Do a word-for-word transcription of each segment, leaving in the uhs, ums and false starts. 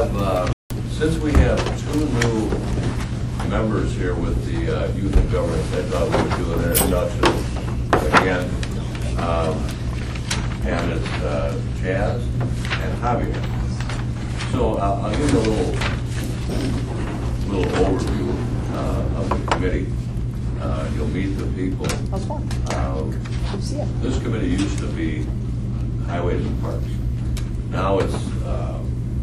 have, uh, since we have two new members here with the uh, Youth and Governance, I thought we would do an introduction again. Um, and it's uh, Jazz and Javier. So uh, I'll give you a little, little overview uh, of the committee. Uh, you'll meet the people. That's fun. Uh, See ya. this committee used to be Highways and Parks. Now it's uh,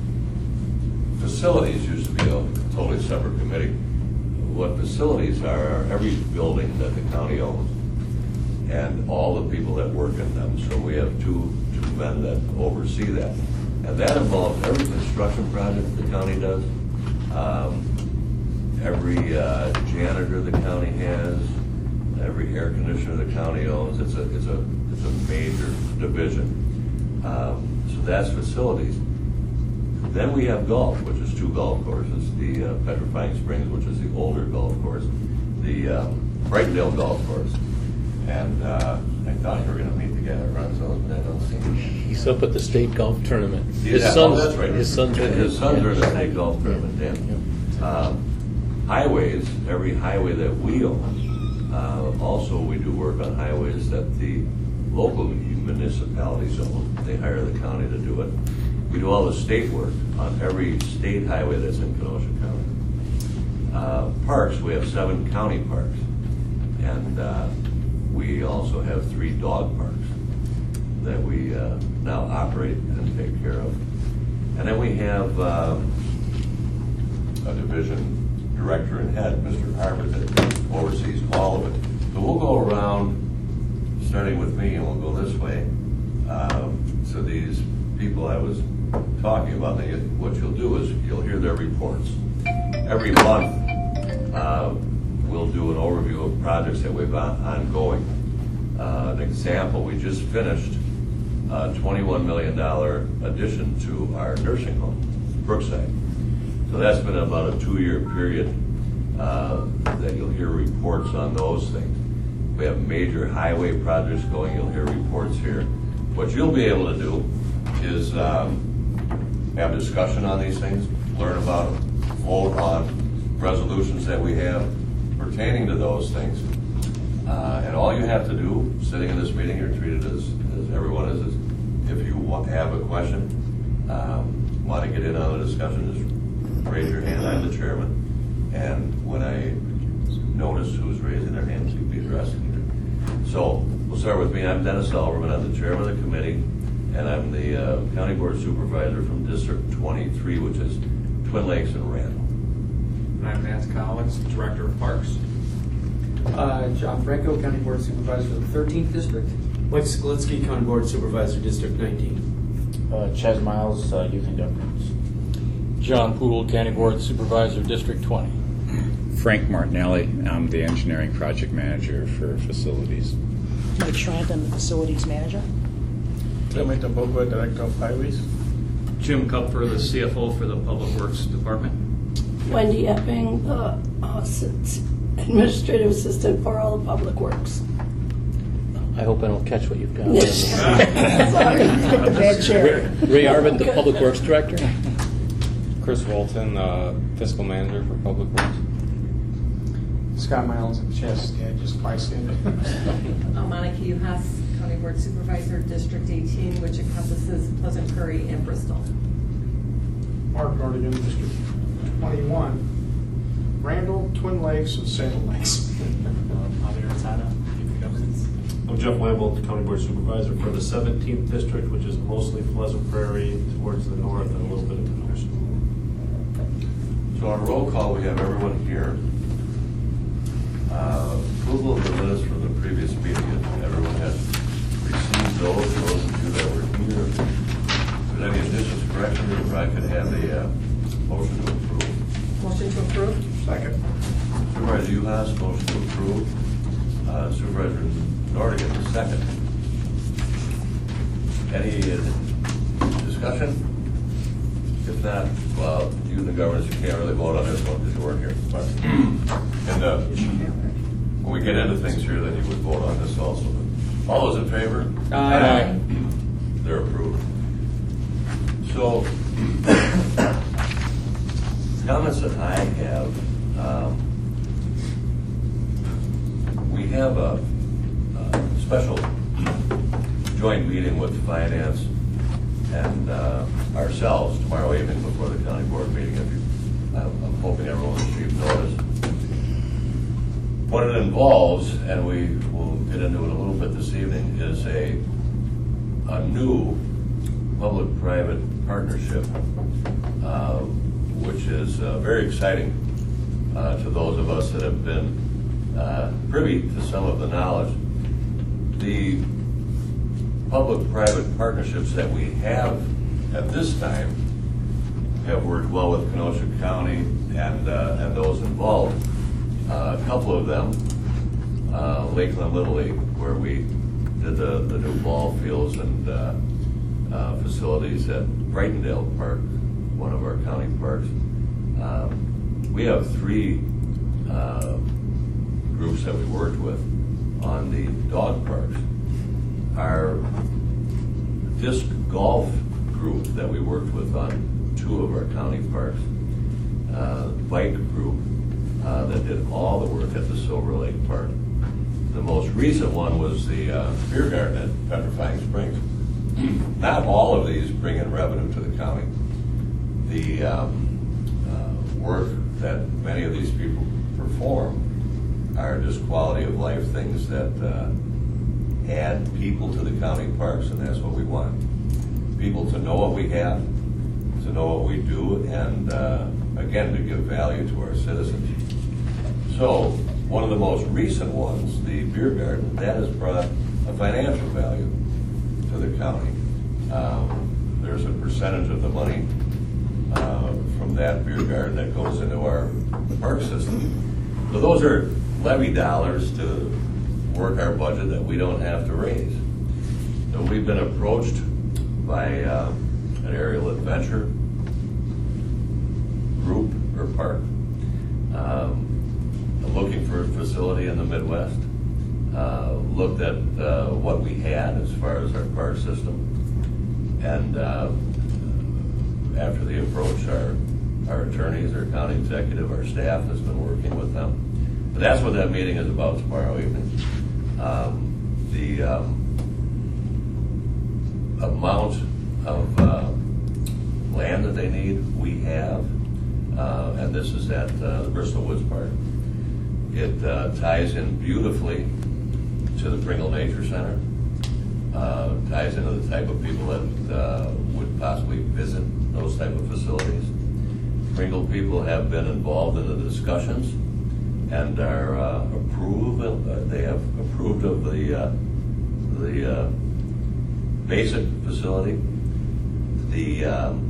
facilities used to be a totally separate committee. What facilities are, are every building that the county owns and all the people that work in them. So we have two, two men that oversee that. And that involves every construction project the county does, um, every uh, janitor the county has, every air conditioner the county owns. It's a, it's a, it's a major division. Um, so that's facilities. Then we have golf, which is two golf courses, the uh, Petrifying Springs, which is the older golf course, the um, Brightendale Golf Course. And uh, I thought you were going to meet the guy that runs those, but I don't see him. He's up at the state golf tournament. His Yeah, sons, oh, that's right. His sons are His sons yeah. are in the state golf tournament, yeah. Um, highways, every highway that we own, uh, also we do work on highways that the local municipalities own. They hire the county to do it. We do all the state work on every state highway that's in Kenosha County. Uh, parks, we have seven county parks. And uh, we also have three dog parks that we uh, now operate and take care of. And then we have um, a division director and head, Mister Harvard, that oversees all of it. So we'll go around, starting with me, and we'll go this way. Um, so these people I was talking about, they, what you'll do is you'll hear their reports. Every month, uh, we'll do an overview of projects that we've on, ongoing. Uh, an example, we just finished a twenty-one million dollars addition to our nursing home, Brookside. So that's been about a two-year period uh, that you'll hear reports on those things. We have major highway projects going, you'll hear reports here. What you'll be able to do is um, have discussion on these things, learn about them, vote on resolutions that we have pertaining to those things. Uh, and all you have to do, sitting in this meeting, you're treated as, as everyone is, is if you want to have a question, um, want to get in on the discussion, just raise your hand. I'm the chairman. And when I notice who's raising their hands, you'll be addressing it. So we'll start with me. I'm Dennis Elverman. I'm the chairman of the committee, and I'm the uh, county board supervisor from District twenty-three, which is Twin Lakes and Randall. And I'm Matt Collins, Director of Parks. Uh, John Franco, County Board Supervisor for the thirteenth District. Mike Skolitsky, County Board Supervisor, District nineteen. Uh, Chaz Miles, uh, Youth and Governance. John Poole, County Board Supervisor, District twenty. Frank Martinelli, I'm the Engineering Project Manager for Facilities. Mike Schranton, the Facilities Manager. Tim Itaboga, Director of Highways. Jim Kupfer, the C F O for the Public Works Department. Wendy Epping, the uh, Administrative Assistant for all the Public Works. I hope I don't catch what you've got. Sorry, hit the bad chair. Ray Arvid, the Public Works Director. Chris Walton, uh, Fiscal Manager for Public Works. Scott Miles and Chess, yeah, just bystander. I'm Monica Uhas, County Board Supervisor, District eighteen, which encompasses Pleasant Prairie and Bristol. Mark Nordigan, District twenty-one. Randall, Twin Lakes, and Salem Lakes. Javier Artada, Youth and Governance. I'm Jeff Wamble, County Board Supervisor for the seventeenth District, which is mostly Pleasant Prairie towards the north and a little bit of Kenosha. So on roll call, we have everyone here. Uh, approval of the minutes from the previous meeting, and everyone has received those, those of you that were here. If there's any additions, corrections, if I could have a uh, motion to approve. Motion to approve. Second. Supervisor Uhas, motion to approve. Uh, Supervisor Nordigan, second. Any uh, discussion? If not, well, you and the governors, you can't really vote on this one because you weren't here. But, and uh, when we get into things here, then you would vote on this also. But all those in favor? Aye. Aye. They're approved. So comments that I have, um, we have a, a special joint meeting with finance and uh, ourselves tomorrow evening before the county board meeting. If you, I'm, I'm hoping everyone will receive notice. What it involves, and we will get into it a little bit this evening, is a a new public-private partnership, uh, which is uh, very exciting uh, to those of us that have been uh, privy to some of the knowledge. The public-private partnerships that we have at this time have worked well with Kenosha County and uh, and those involved. Uh, a couple of them, uh, Lakeland Little League, where we did the, the new ball fields and uh, uh, facilities at Brightondale Park, one of our county parks. Um, we have three uh, groups that we worked with on the dog parks. Our disc golf group that we worked with on two of our county parks, uh, bike group uh, that did all the work at the Silver Lake Park. The most recent one was the uh, beer garden at Petrifying Springs. Not all of these bring in revenue to the county. The um, uh, work that many of these people perform are just quality of life things that uh, add people to the county parks, and that's what we want. People to know what we have, to know what we do, and uh, again, to give value to our citizens. So, one of the most recent ones, the beer garden, that has brought a financial value to the county. Um, there's a percentage of the money uh, from that beer garden that goes into our park system. So those are levy dollars to work our budget that we don't have to raise. So we've been approached by uh, an aerial adventure group or park um, looking for a facility in the Midwest. Uh, looked at uh, what we had as far as our park system, and uh, after the approach, our our attorneys, our county executive, our staff has been working with them. But that's what that meeting is about tomorrow evening. Um, the um, amount of uh, land that they need, we have, uh, and this is at uh, the Bristol Woods Park. It uh, ties in beautifully to the Pringle Nature Center, uh, ties into the type of people that uh, would possibly visit those type of facilities. Pringle people have been involved in the discussions and are uh, approved. Of, uh, they have approved of the uh, the uh, basic facility. The um,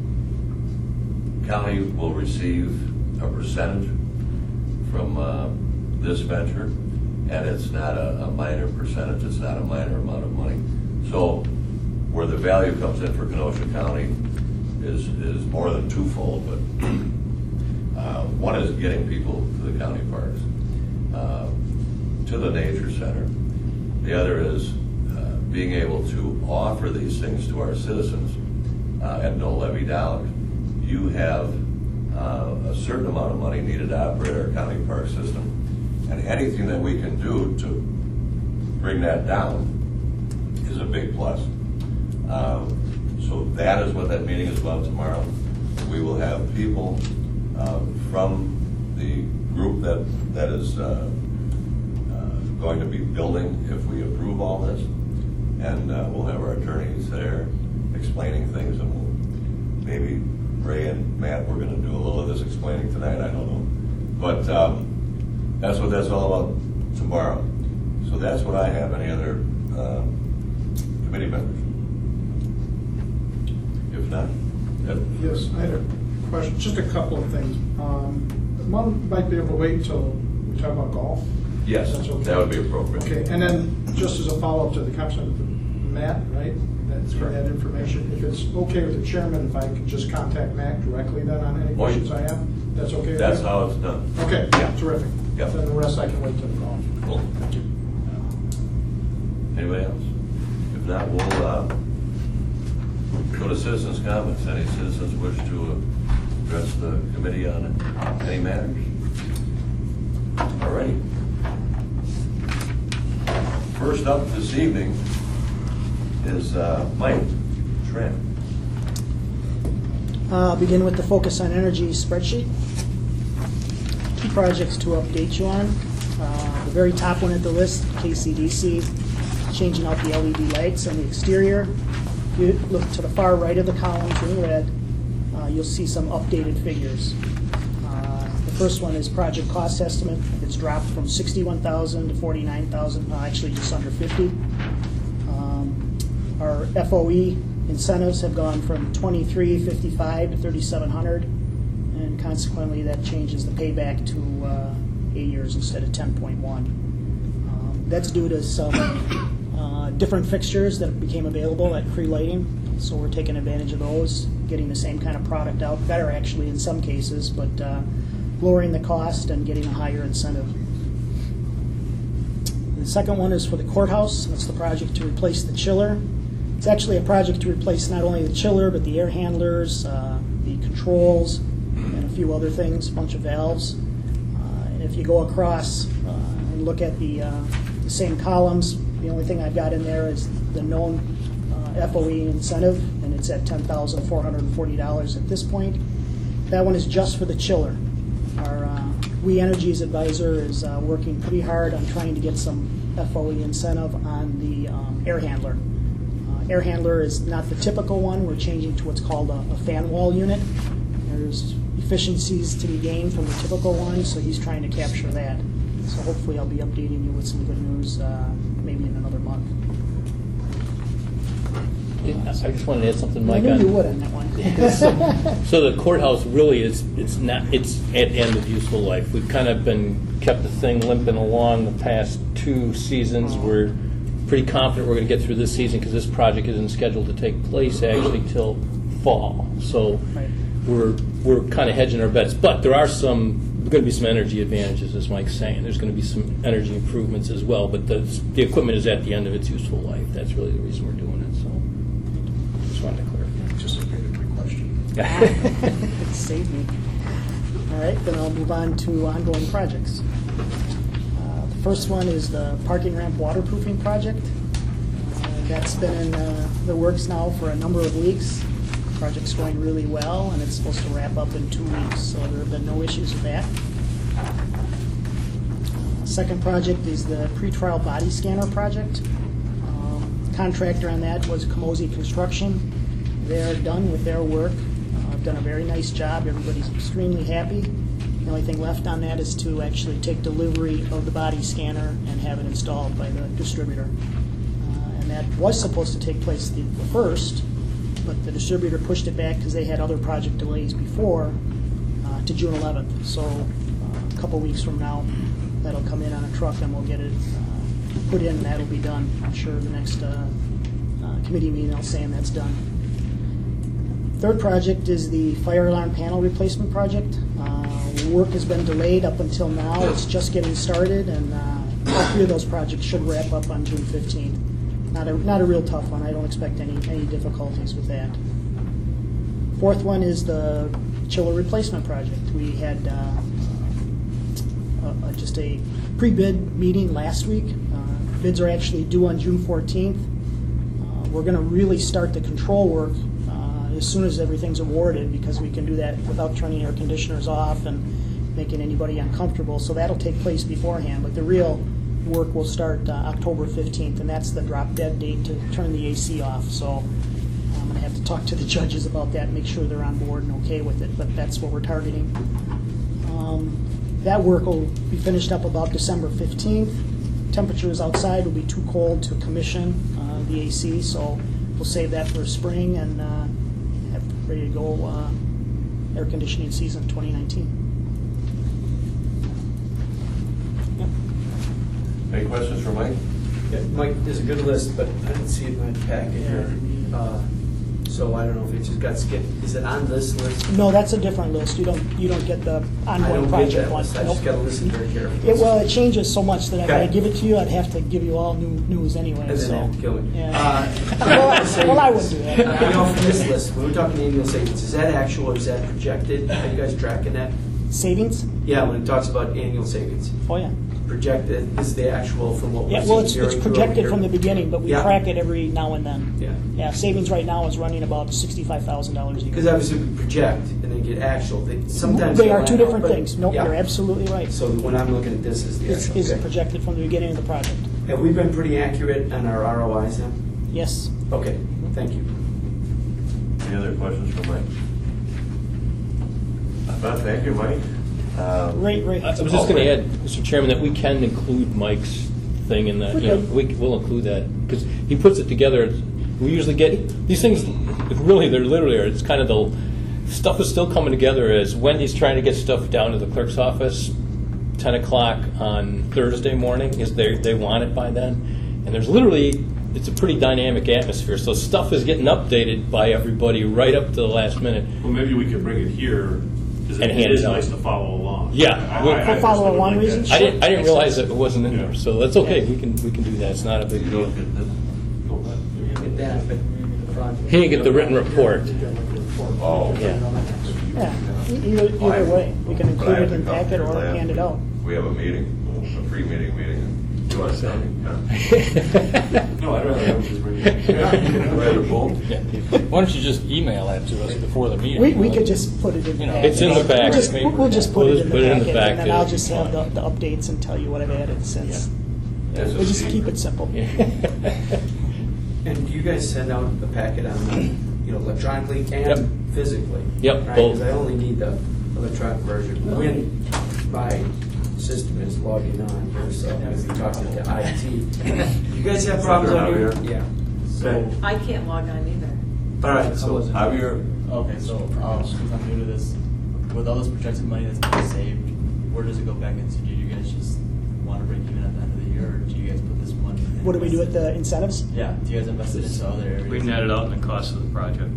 county will receive a percentage from uh, this venture, and it's not a, a minor percentage. It's not a minor amount of money. So, where the value comes in for Kenosha County is is more than twofold, but. Uh, one is getting people to the county parks, uh, to the nature center. The other is uh, being able to offer these things to our citizens uh, at no levy dollars. You have uh, a certain amount of money needed to operate our county park system, and anything that we can do to bring that down is a big plus. Uh, so that is what that meeting is about tomorrow. We will have people Uh, from the group that that is uh, uh, going to be building if we approve all this, and uh, we'll have our attorneys there explaining things, and we'll, maybe Ray and Matt, we're going to do a little of this explaining tonight, I don't know, but um, that's what that's all about tomorrow. So that's what I have. Any other uh, committee members? If not, Ed? Yes, I had a question, just a couple of things. Um, One might be able to wait until we talk about golf. Yes, That's okay. that would be appropriate. Okay, and then just as a follow-up to the conversation with Matt, right? That's for that information. If it's okay with the chairman, if I could just contact Matt directly then on any Well, questions I have, that's okay with That's you? how it's done. Okay, Yeah. terrific. Yeah. Then the rest I can wait till the golf. Cool. Thank you. Anybody else? If not, we'll uh, go to citizens' comments. Any citizens wish to address the committee on any matters? All righty. First up this evening is uh, Mike Tran. Uh, begin with the Focus on Energy spreadsheet. Two projects to update you on. Uh, the very top one at the list, K C D C, changing out the L E D lights on the exterior. If you look to the far right of the columns in red, uh, you'll see some updated figures. Uh, the first one is project cost estimate. It's dropped from sixty-one thousand dollars to forty-nine thousand dollars, uh, actually just under fifty. Um, our F O E incentives have gone from twenty-three fifty-five to thirty-seven hundred, and consequently that changes the payback to uh, eight years instead of ten point one. Um, that's due to some uh, different fixtures that became available at Cree Lighting, so we're taking advantage of those, getting the same kind of product out, better actually in some cases, but uh, lowering the cost and getting a higher incentive. The second one is for the courthouse. That's the project to replace the chiller. It's actually a project to replace not only the chiller, but the air handlers, uh, the controls, and a few other things, a bunch of valves. Uh, and if you go across uh, and look at the, uh, the same columns, the only thing I've got in there is the known uh, F O E incentive, and it's at ten thousand four hundred forty dollars at this point. That one is just for the chiller. Our uh, We Energies advisor is uh, working pretty hard on trying to get some F O E incentive on the um, air handler. Uh, air handler is not the typical one. We're changing to what's called a, a fan wall unit. There's efficiencies to be gained from the typical one, so he's trying to capture that. So hopefully I'll be updating you with some good news uh, maybe in another month. I just wanted to add something, Mike. I knew on, you would on that one. so, so the courthouse really is, it's not, it's at end of useful life. We've kind of been, kept the thing limping along the past two seasons. We're pretty confident we're going to get through this season because this project isn't scheduled to take place actually till fall. So Right. we're we're kind of hedging our bets. But there are some, going to be some energy advantages, as Mike's saying. There's going to be some energy improvements as well. But the, the equipment is at the end of its useful life. That's really the reason we're doing it. So just wanted to clarify. Just a quick question. Save me. All right, then I'll move on to ongoing projects. Uh, the first one is the parking ramp waterproofing project. Uh, that's been in uh, the works now for a number of weeks. The project's going really well, and it's supposed to wrap up in two weeks, so there have been no issues with that. Uh, second project is the pretrial body scanner project. Um, contractor on that was Camosi Construction. They're done with their work. Uh, done a very nice job. Everybody's extremely happy. The only thing left on that is to actually take delivery of the body scanner and have it installed by the distributor. Uh, and that was supposed to take place the, the first, but the distributor pushed it back because they had other project delays before uh, to June eleventh. So uh, a couple weeks from now, that'll come in on a truck and we'll get it uh, put in, and that'll be done. I'm sure the next uh, uh, committee meeting I'll say that's done. Third project is the fire alarm panel replacement project. Uh, work has been delayed up until now. It's just getting started, and uh, all three of those projects should wrap up on June fifteenth. Not a, not a real tough one. I don't expect any, any difficulties with that. Fourth one is the chiller replacement project. We had uh, uh, just a pre-bid meeting last week. Uh, bids are actually due on June fourteenth. Uh, we're going to really start the control work as soon as everything's awarded, because we can do that without turning air conditioners off and making anybody uncomfortable. So that'll take place beforehand, but the real work will start uh, October fifteenth, and that's the drop dead date to turn the A C off. So I'm going to have to talk to the judges about that and make sure they're on board and okay with it, but that's what we're targeting. Um, that work will be finished up about December fifteenth. Temperatures outside will be too cold to commission uh, the A C, so we'll save that for spring and uh, ready to go uh, air conditioning season twenty nineteen. Yep. Any questions for Mike? Yeah, Mike, there's a good list, but I didn't see it in my packet here. Uh, So I don't know if it just got skipped. Is it on this list? No, that's a different list. You don't, you don't get the I ongoing don't get project that one. list. I Nope. just got to listen very carefully. It, well, it changes so much that if I Okay. give it to you, I'd have to give you all new news anyway, And then so. they have to kill me. Yeah. Uh, Well, I- well, I wouldn't do that. I know from this list, when we're talking annual savings, is that actual or is that projected? Are you guys tracking that? Savings? Yeah, when it talks about annual savings. Oh, yeah. Projected, is the actual from what we're Yeah, seeing well, it's, year it's over projected year? from the beginning, but we Yeah. track it every now and then. Yeah. Yeah, savings right now is running about sixty-five thousand dollars a year. Because obviously we project and then get actual. They, sometimes They they'll are two line up, different but- things. Nope, yeah. you're absolutely right. So when I'm looking at this, is the It's, actual. is okay. projected from the beginning of the project. Have we been pretty accurate on our R O Is then? Yes. Okay, thank you. Any other questions for Mike? Uh, Thank you, Mike. Uh, Right, right. I was just going to add, Mister Chairman, that we can include Mike's thing in that. We You know, can. we will include that because he puts it together. We usually get these things. Really, they're literally. It's kind of the stuff is still coming together as Wendy's trying to get stuff down to the clerk's office. Ten o'clock on Thursday morning is they they want it by then, and there's literally. It's a pretty dynamic atmosphere, so stuff is getting updated by everybody right up to the last minute. Well, maybe we could bring it here, because And it hand is it out. nice to follow along. Yeah. I- We'll- I- I For follow personally would along like that. reasons? I didn't. I didn't Makes realize sense. that it wasn't in there, so that's okay. We can we can do that. It's not a big You deal. don't get this? Get that, but the project. He didn't get the written report. Oh. Yeah. Yeah, e- either, either way. We can But I include have it to in come packet here or last hand it week. out. We have a meeting, a pre-meeting meeting. You want to tell me? No, I'd rather have just bring it. Rather both? Why don't you just email that to us before the meeting? We, we could just put it in the You know, packet. It's in the We'll packet. just, we'll we'll just put We'll it in just the put it in the packet, and then packet. I'll just have the, the updates and tell you what I've added since. Yes, We'll just indeed. keep it simple. And do you guys send out a packet on, you know, electronically and Yep. physically? Yep, Right, both. because I only need the electronic version when my system is logging on here, so as we talk to the I T. You guys have problems on here? Yeah. So, I can't log on either. all right, so Javier, Okay, so um, since I'm new to this, with all this projected money that's been saved, where does it go back into? Do you guys just want to break even at the end of the year, or do you guys put this money? in- What do we do with the incentives? Yeah, do you guys invest it into other areas? We net it out in the cost of the project.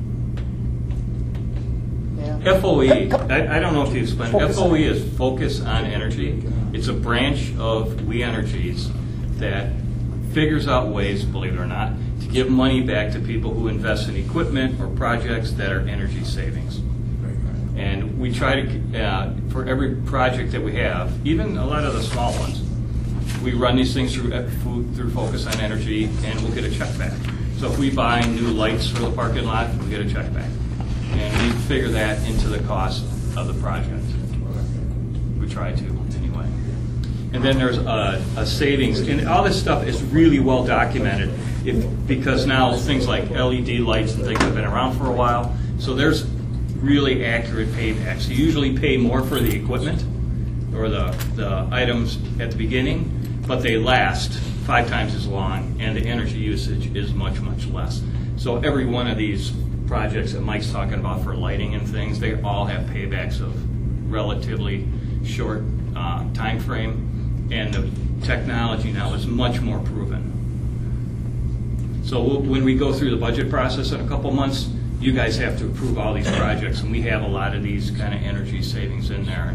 Yeah. F O E, I, I don't know if you explained, Focus F O E on- is Focus on Energy. It's a branch of We Energies that figures out ways, believe it or not, to give money back to people who invest in equipment or projects that are energy savings. And we try to, uh, for every project that we have, even a lot of the small ones, we run these things through uh, food- through Focus on Energy, and we'll get a check back. So if we buy new lights for the parking lot, we get a check back. And we figure that into the cost of the project. We try to, anyway. And then there's a, a savings, and all this stuff is really well documented, if, because now things like L E D lights and things have been around for a while, so there's really accurate paybacks. You usually pay more for the equipment or the, the items at the beginning, but they last five times as long, and the energy usage is much, much less. So every one of these projects that Mike's talking about for lighting and things, they all have paybacks of relatively short uh, time frame, and the technology now is much more proven. So we'll, when we go through the budget process in a couple months, you guys have to approve all these projects, and we have a lot of these kind of energy savings in there.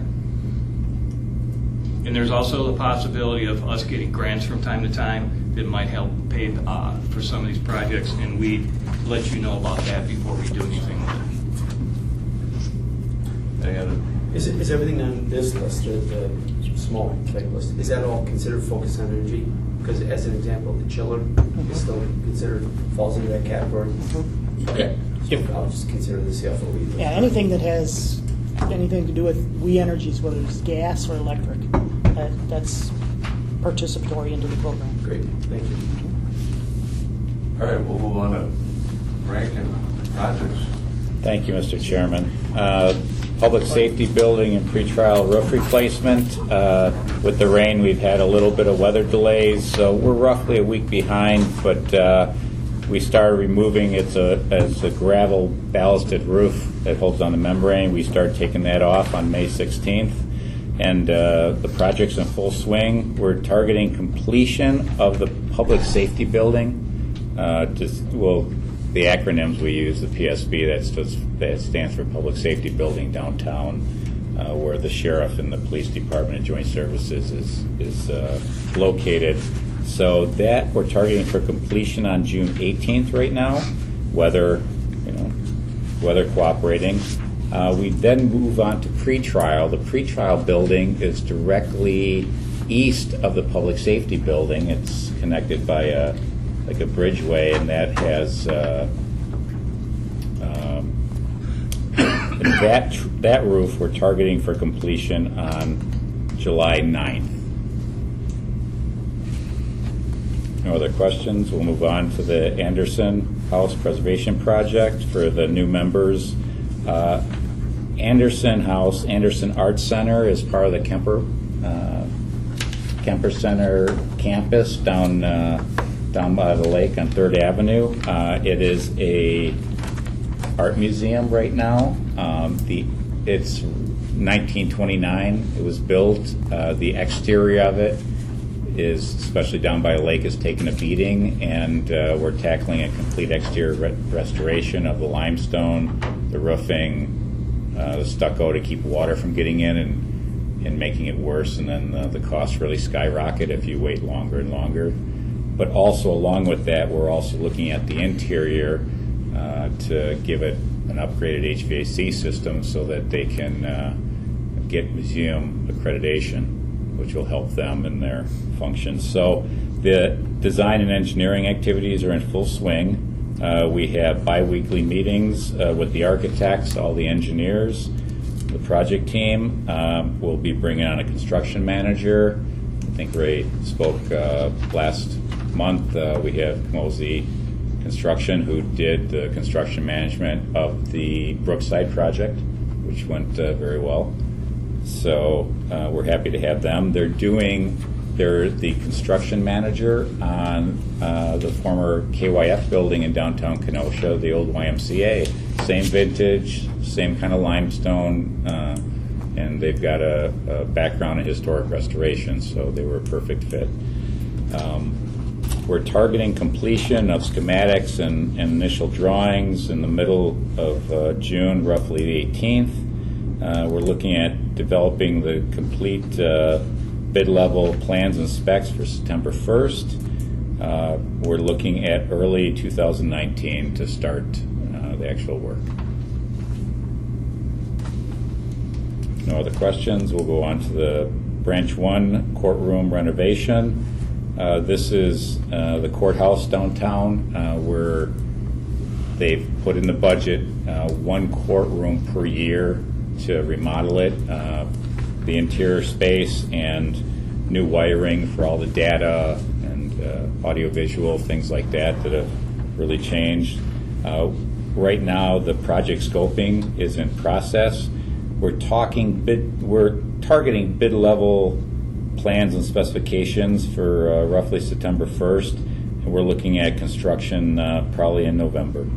And there's also the possibility of us getting grants from time to time that might help pay uh, for some of these projects, and we let you know about that before we do anything with it. any other? is, it, is everything on this list, the, the small type list, is that all considered Focus on Energy? Because as an example, the chiller is still considered, falls into that category? Okay. So I'll just consider the C F O E. Yeah, anything that has anything to do with We Energies, whether it's gas or electric, that, that's participatory into the program. Great, thank you. All right, we'll move on to Rankin projects. Thank you, Mister Chairman. Uh, Public safety building and pretrial roof replacement. Uh, with the rain, we've had a little bit of weather delays, so we're roughly a week behind, but uh, we started removing, it's a, it's a gravel ballasted roof that holds on the membrane. We started taking that off on May sixteenth, and uh, the project's in full swing. We're targeting completion of the public safety building. Uh, just, we'll the acronyms we use, the P S B, that stands, that stands for Public Safety Building downtown, uh, where the sheriff and the police department and joint services is, is uh, located. So that we're targeting for completion on June eighteenth right now, weather, you know, weather cooperating. Uh, we then move on to pretrial. The pretrial building is directly east of the public safety building. It's connected by a like a bridgeway, and that has uh, um, that tr- that roof we're targeting for completion on July ninth. No other questions? We'll move on to the Anderson House Preservation Project for the new members. Uh, Anderson House, Anderson Arts Center is part of the Kemper uh, Kemper Center campus down uh, down by the lake on Third Avenue. Uh, it is a art museum right now. Um, the it's nineteen twenty-nine. It was built. Uh, the exterior of it is, especially down by the lake, is taking a beating, and uh, we're tackling a complete exterior re- restoration of the limestone, the roofing, uh, the stucco to keep water from getting in and, and making it worse, and then uh, the costs really skyrocket if you wait longer and longer. But also along with that, we're also looking at the interior uh, to give it an upgraded H V A C system so that they can uh, get museum accreditation, which will help them in their functions. So the design and engineering activities are in full swing. Uh, we have bi-weekly meetings uh, with the architects, all the engineers, the project team. Um, we'll be bringing on a construction manager. I think Ray spoke uh, last month. Uh, we have Camozzi Construction, who did the construction management of the Brookside project, which went uh, very well. So uh, we're happy to have them. They're doing, they're the construction manager on uh, the former K Y F building in downtown Kenosha, the old Y M C A. Same vintage, same kind of limestone, uh, and they've got a, a background in historic restoration, so they were a perfect fit. Um, we're targeting completion of schematics and, and initial drawings in the middle of uh, June, roughly the eighteenth. Uh, we're looking at developing the complete uh, bid level plans and specs for September first. Uh, we're looking at early two thousand nineteen to start uh, the actual work. No other questions? We'll go on to the Branch one courtroom renovation. Uh, this is uh, the courthouse downtown uh, where they've put in the budget uh, one courtroom per year to remodel it, uh, the interior space and new wiring for all the data and uh, audiovisual, things like that that have really changed. Uh, right now, the project scoping is in process. We're talking bid, we're targeting bid level plans and specifications for uh, roughly September first, and we're looking at construction uh, probably in November.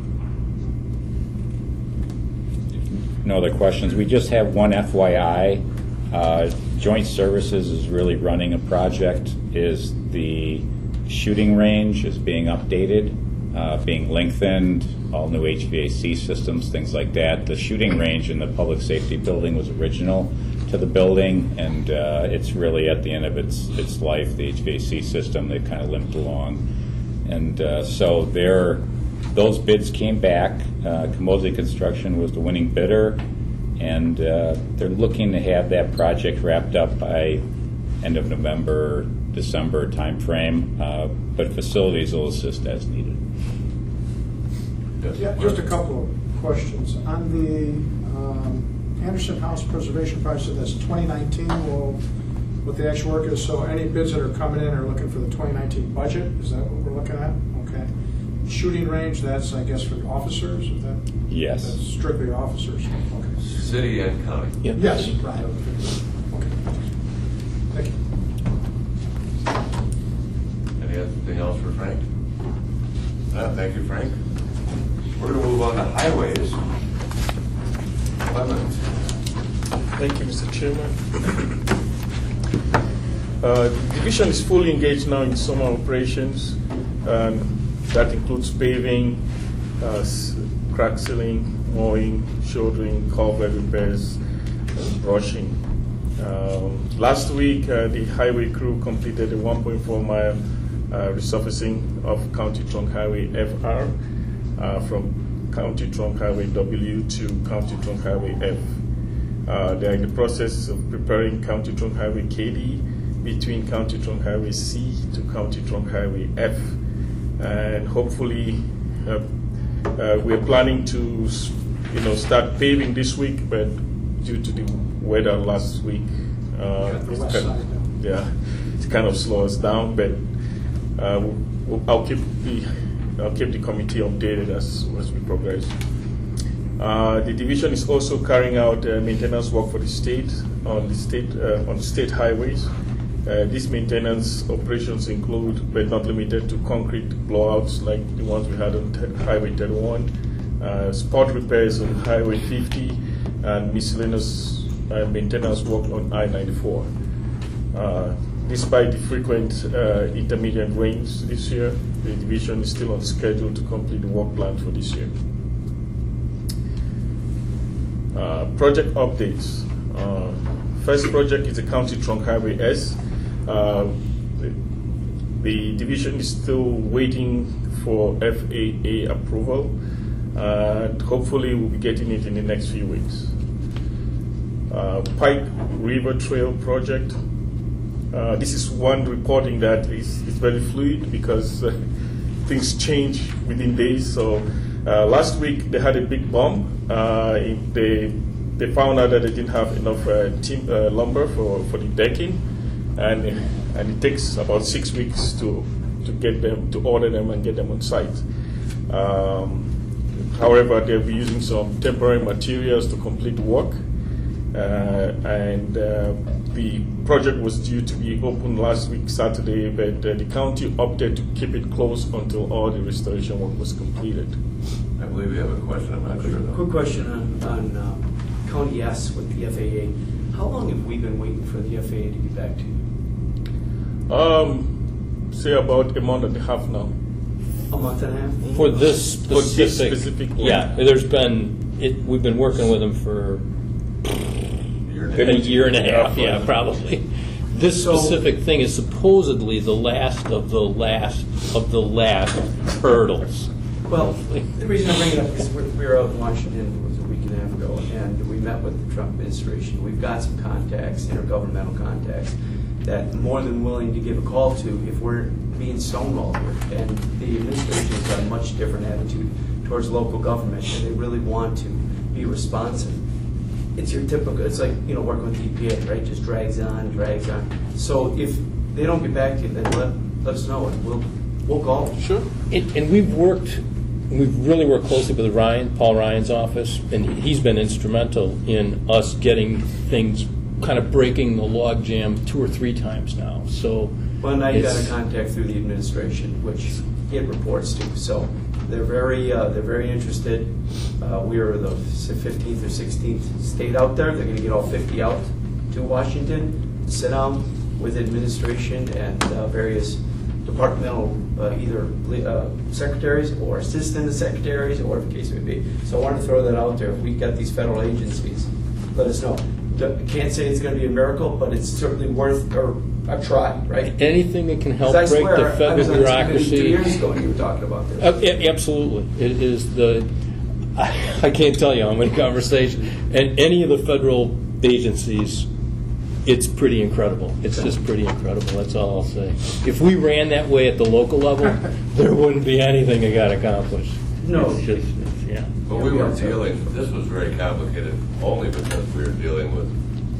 No other questions. We just have one F Y I. Uh, Joint Services is really running a project. Is the shooting range is being updated, uh, being lengthened, all new H V A C systems, things like that. The shooting range in the public safety building was original to the building, and uh, it's really at the end of its its life. The H V A C system, they've kind of limped along, and uh, so they're. Those bids came back. Uh, Camozzi Construction was the winning bidder, and uh, they're looking to have that project wrapped up by end of November, December timeframe. Uh, but facilities will assist as needed. Yes. Yeah, just a couple of questions. On the um, Anderson House Preservation Project, that's twenty nineteen, well, what the actual work is, so any bids that are coming in are looking for the twenty nineteen budget? Is that what we're looking at? Okay. Shooting range, that's, I guess, for officers? Is that, yes. That's strictly officers? Okay. City and county. Yep. Yes, right. Okay. Thank you. Anything else for Frank? Uh, thank you, Frank. We're going to move on to highways. Clemens. Thank you, Mister Chairman. Uh, the division is fully engaged now in summer operations. Um, that includes paving, uh, s- crack sealing, mowing, shouldering, culvert repairs, and brushing. Um, last week, uh, the highway crew completed a one point four mile uh, resurfacing of County Trunk Highway F R uh, from County Trunk Highway W to County Trunk Highway F. Uh, they are in the process of preparing County Trunk Highway K D between County Trunk Highway C to County Trunk Highway F. And hopefully, uh, uh, we're planning to, you know, start paving this week, but due to the weather last week, uh, the it's west kind, side, yeah, it's kind of slow us down. But uh, we'll, I'll keep the I'll keep the committee updated as as we progress. Uh, the division is also carrying out uh, maintenance work for the state on the state uh, on the state highways. Uh, these maintenance operations include, but not limited to, concrete blowouts like the ones we had on te- Highway thirty-one, uh, spot repairs on Highway fifty, and miscellaneous uh, maintenance work on I ninety-four. Uh, despite the frequent uh, intermittent rains this year, the division is still on schedule to complete the work plan for this year. Uh, project updates. Uh, first project is the County Trunk Highway S. Uh, the, the division is still waiting for F A A approval. Uh, hopefully we'll be getting it in the next few weeks. Uh, Pike River Trail project. Uh, this is one reporting that is, is very fluid because uh, things change within days. So uh, last week they had a big bump. Uh, they they found out that they didn't have enough uh, team, uh, lumber for, for the decking, and and it takes about six weeks to to get them to order them and get them on site. Um, however, they'll be using some temporary materials to complete the work, uh, and uh, the project was due to be open last week Saturday, but uh, the county opted to keep it closed until all the restoration work was completed. I believe you have a question, I'm not sure though. Quick question on, on uh, County S with the F A A. How long have we been waiting for the F A A to get back to you? Um, say about a month and a half now. A month and a half? For this specific, For this specific one. yeah, there's been, it, we've been working with them for a year and a half, yeah, probably. This So- specific thing is supposedly the last of the last of the last hurdles. Well, the reason I bring it up is we're, we were out in Washington, it was a week and a half ago, and we met with the Trump administration. We've got some contacts, intergovernmental contacts, that more than willing to give a call to if we're being stonewalled here. And the administration has got a much different attitude towards local government, and they really want to be responsive. It's your typical, it's like, you know, working with the E P A, right? Just drags on, drags on. So if they don't get back to you, then let, let us know, and we'll, we'll call. Sure. And, and we've worked, we've really worked closely with Ryan, Paul Ryan's office, and he's been instrumental in us getting things, kind of breaking the log jam two or three times now. So, Well, now you got it's- a contact through the administration, which it reports to. So they're very, uh, they're very interested. Uh, we are the fifteenth or sixteenth state out there. They're going to get all fifty out to Washington, sit down with administration and uh, various departmental, uh, either uh, secretaries or assistant secretaries, or the case may be. So I wanted to throw that out there. If we've got these federal agencies, let us know. D- Can't say it's going to be a miracle, but it's certainly worth or a try, right? anything that can help 'Cause I break swear, the I federal was on this committee bureaucracy. Two years ago, and you were talking about this. Uh, yeah, absolutely. It is the, I, I can't tell you how many conversations, and any of the federal agencies, it's pretty incredible. It's just pretty incredible, that's all I'll say. If we ran that way at the local level, there wouldn't be anything that got accomplished. No. It's just, it's, yeah. But we were dealing, this was very complicated only because we were dealing with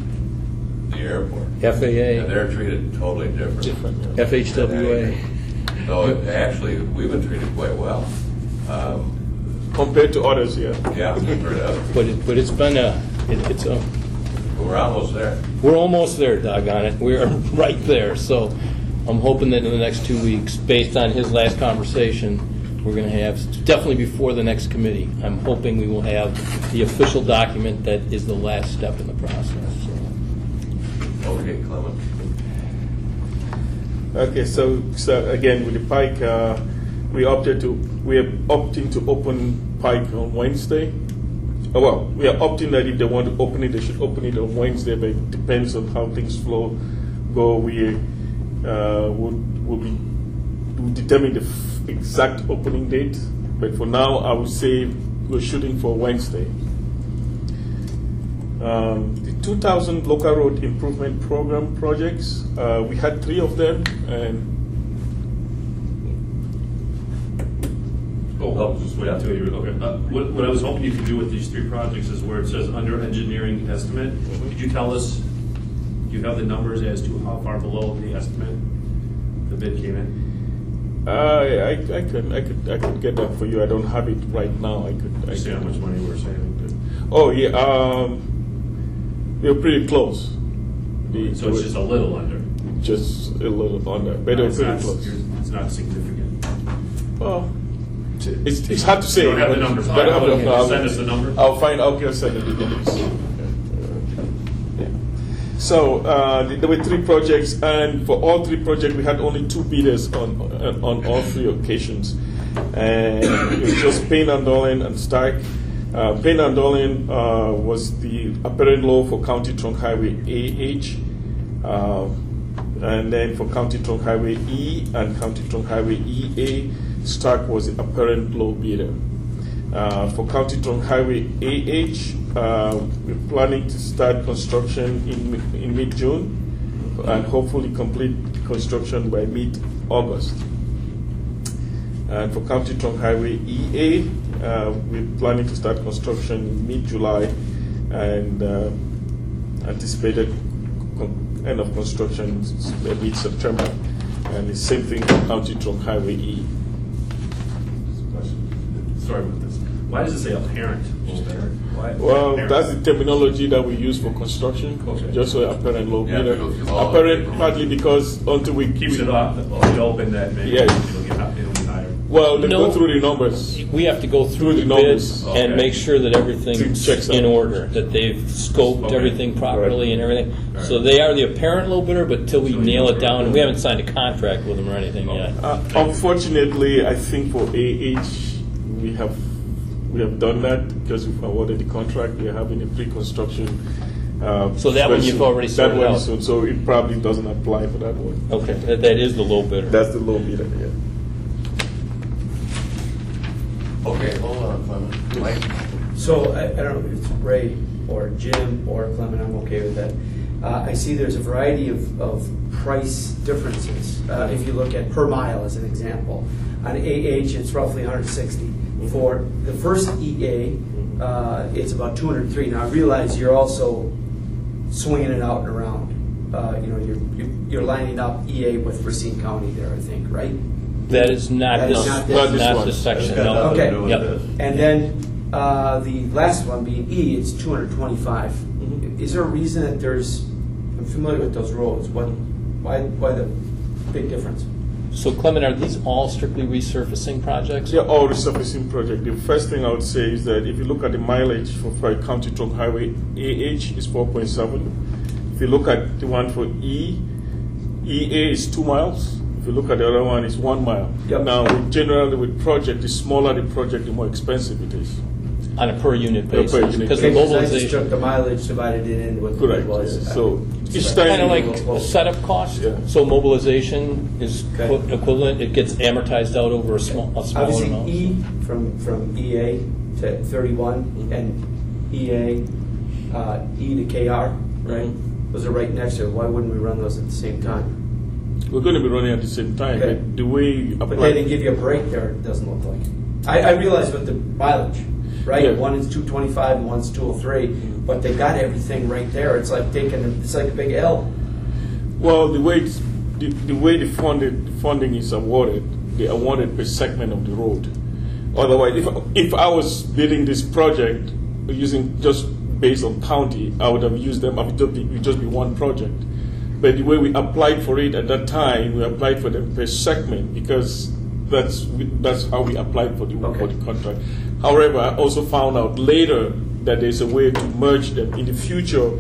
the airport. F A A. And they're treated totally different. Different. F H W A. So it- actually, we've been treated quite well. Um, Compared to others, yeah. Yeah, compared to others. But it, but it's been a, it, it's a, But we're almost there. we're almost there, doggone it. We're right there. So I'm hoping that in the next two weeks, based on his last conversation, we're going to have, definitely before the next committee, I'm hoping we will have the official document that is the last step in the process. So. Okay, Clement. Okay, so, so again, with the Pike, uh, we opted to we are opting to open Pike on Wednesday. Oh, well, we are opting that if they want to open it, they should open it on Wednesday, but it depends on how things flow. Go, we uh, will will be will determine the f- exact opening date. But for now, I would say we're shooting for Wednesday. Um, the two thousand local road improvement program projects, uh, we had three of them, and Oh, I'll just wait until you, okay. Uh, What what I was hoping you could do with these three projects is where it says under engineering estimate, could you tell us, do you have the numbers as to how far below the estimate the bid came in? uh, I, I could I could I could get that for you. I don't have it right now. I could. I See how could- much money we're saving. Oh yeah, um, they're pretty close. The- So it's just a little under. Just a little under, but they're It's pretty not- close. It's not significant. Well, it's, it's hard to say. You don't have the numbers. I don't have the- Can you I'll- send us the number? I'll find. I'll just send you the numbers. Yeah. So uh, th- there were three projects, and for all three projects, we had only two bidders on on, on all three occasions, and it was just Payne and Dolan and Stark. Uh, Payne and Dolan uh, was the apparent low for County Trunk Highway A H. Uh, and then for County Trunk Highway E and County Trunk Highway E A, Stark was the apparent low bidder. Uh, for County Trunk Highway A H, uh, we're planning to start construction in, mi- in mid-June and hopefully complete construction by mid-August. And for County Trunk Highway E A, uh, we're planning to start construction in mid-July and uh, anticipated con- end of construction is mid-September. And the same thing for County Trunk Highway E. Sorry about this. Why does it say apparent? Why- Well, apparent? that's the terminology that we use for construction, Okay. just so apparent low Yeah, bidder. because it's all- Apparent partly because until we Keeps we- it off, leave it open that maybe Yes. it'll get, it'll be higher. Well, they No. go through the numbers. We have to go through Through the the bids numbers. and Okay. make sure that everything's Checks out. in order, that they've scoped Okay. everything properly and everything. Right. So they are the apparent low bidder, but till we So you nail know it down, for- and we haven't signed a contract with them or anything yet. Uh, unfortunately, I think for A H, we have we have done that because we've awarded the contract. We are having a pre-construction. Uh, So that one very you've soon. already That sorted one out. is soon, so it probably doesn't apply for that one. Okay, that, that is the low bidder. That's the low bidder. Yeah. Okay, hold on, Clement. Mike? So I, I don't know if it's Ray or Jim or Clement, I'm okay with that. Uh, I see there's a variety of, of price differences. Uh, if you look at per mile as an example, on A H it's roughly one hundred sixty. For the first E A, uh, it's about two hundred three. Now I realize you're also swinging it out and around. Uh, you know, you're, you're you're lining up E A with Racine County there, I think, right? That is not That is this, not this. not Not this one. this section, That's got no. nothing to do Okay. with Yep. this. And then uh, the last one being E, it's two hundred twenty-five. Mhm. Is there a reason that there's? I'm familiar with those roads. What? Why? Why the big difference? So Clement, are these all strictly resurfacing projects? Yeah, all resurfacing project. The first thing I would say is that if you look at the mileage for, for County Trunk Highway A H is four point seven. If you look at the one for E, E A is two miles. If you look at the other one, it's one mile. Yep. Now, with, generally with project, the smaller the project, the more expensive it is. On a per unit Per basis? unit. Because the Okay, 'cause I just took mobilization, the mileage, divided it in what the Correct. bid was. yeah. So each Sorry. time kind of you- like a setup cost? Yeah. So mobilization is Okay. equi- equivalent, it gets amortized out over a small, a smaller Obviously, amount? E from from E A to thirty-one Mhm. and E A uh, E to K R, right? Mhm. Those are right next to it. Why wouldn't we run those at the same time? We're going to be running at the same time, Okay. but the way you But apply. they didn't give you a break there, it doesn't look like. I, I realize with the mileage, right? Yeah. One is two twenty-five and one's two oh three, but they got everything right there. It's like taking, it's like a big L. Well, the way it's, the, the way the funded the funding is awarded, they awarded per segment of the road. Otherwise, if if I was building this project using just based on county, I would have used them. It would just be, it would just be one project. But the way we applied for it at that time, we applied for them per segment because that's that's how we applied for the Okay. for the contract. However, I also found out later that there's a way to merge them in the future.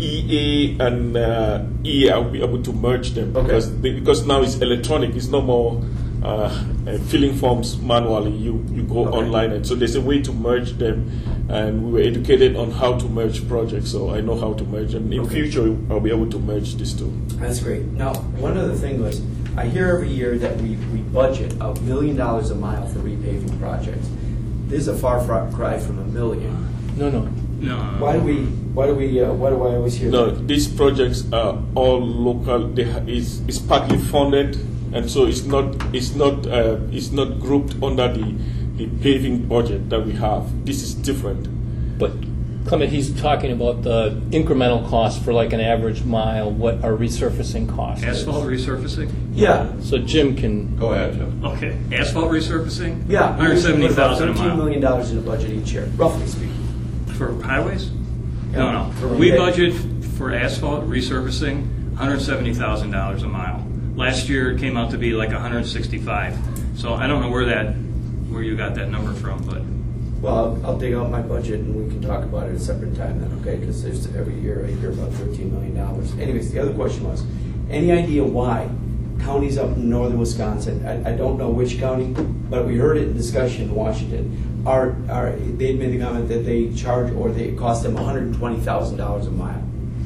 E A and uh, E A, I'll be able to merge them Okay. because they, because now it's electronic. It's no more uh, uh, filling forms manually. You you go Okay. online, and so there's a way to merge them. And we were educated on how to merge projects, so I know how to merge them. In Okay. future, I'll be able to merge these two. That's great. Now, one other thing was, I hear every year that we, we budget a million dollars a mile for repaving projects. This is a far far cry from a million. No, no. No. Why do we, why do we, uh, why do I always hear No, that? these projects are all local. They ha- it's, it's partly funded, and so it's not it's not uh, it's not grouped under the, the paving budget that we have. This is different. But Clement, he's talking about the incremental cost for like an average mile, what our resurfacing cost is. Asphalt resurfacing? Yeah. So Jim can... Go ahead, Jim. Okay, asphalt resurfacing? Yeah. one hundred seventy thousand a Thirteen mile. million dollars in the budget each year, roughly speaking. For highways? Yeah. No, For no. We repaving. budget for asphalt resurfacing one hundred seventy thousand dollars a mile. Last year, it came out to be like one hundred sixty-five. So I don't know where that, where you got that number from, but Well, I'll, I'll dig out my budget and we can talk about it at a separate time then, okay? Because there's every year I hear about thirteen million dollars. Anyways, the other question was, any idea why counties up in northern Wisconsin, I, I don't know which county, but we heard it in discussion in Washington, are, are, they made the comment that they charge or they cost them one hundred twenty thousand dollars a mile.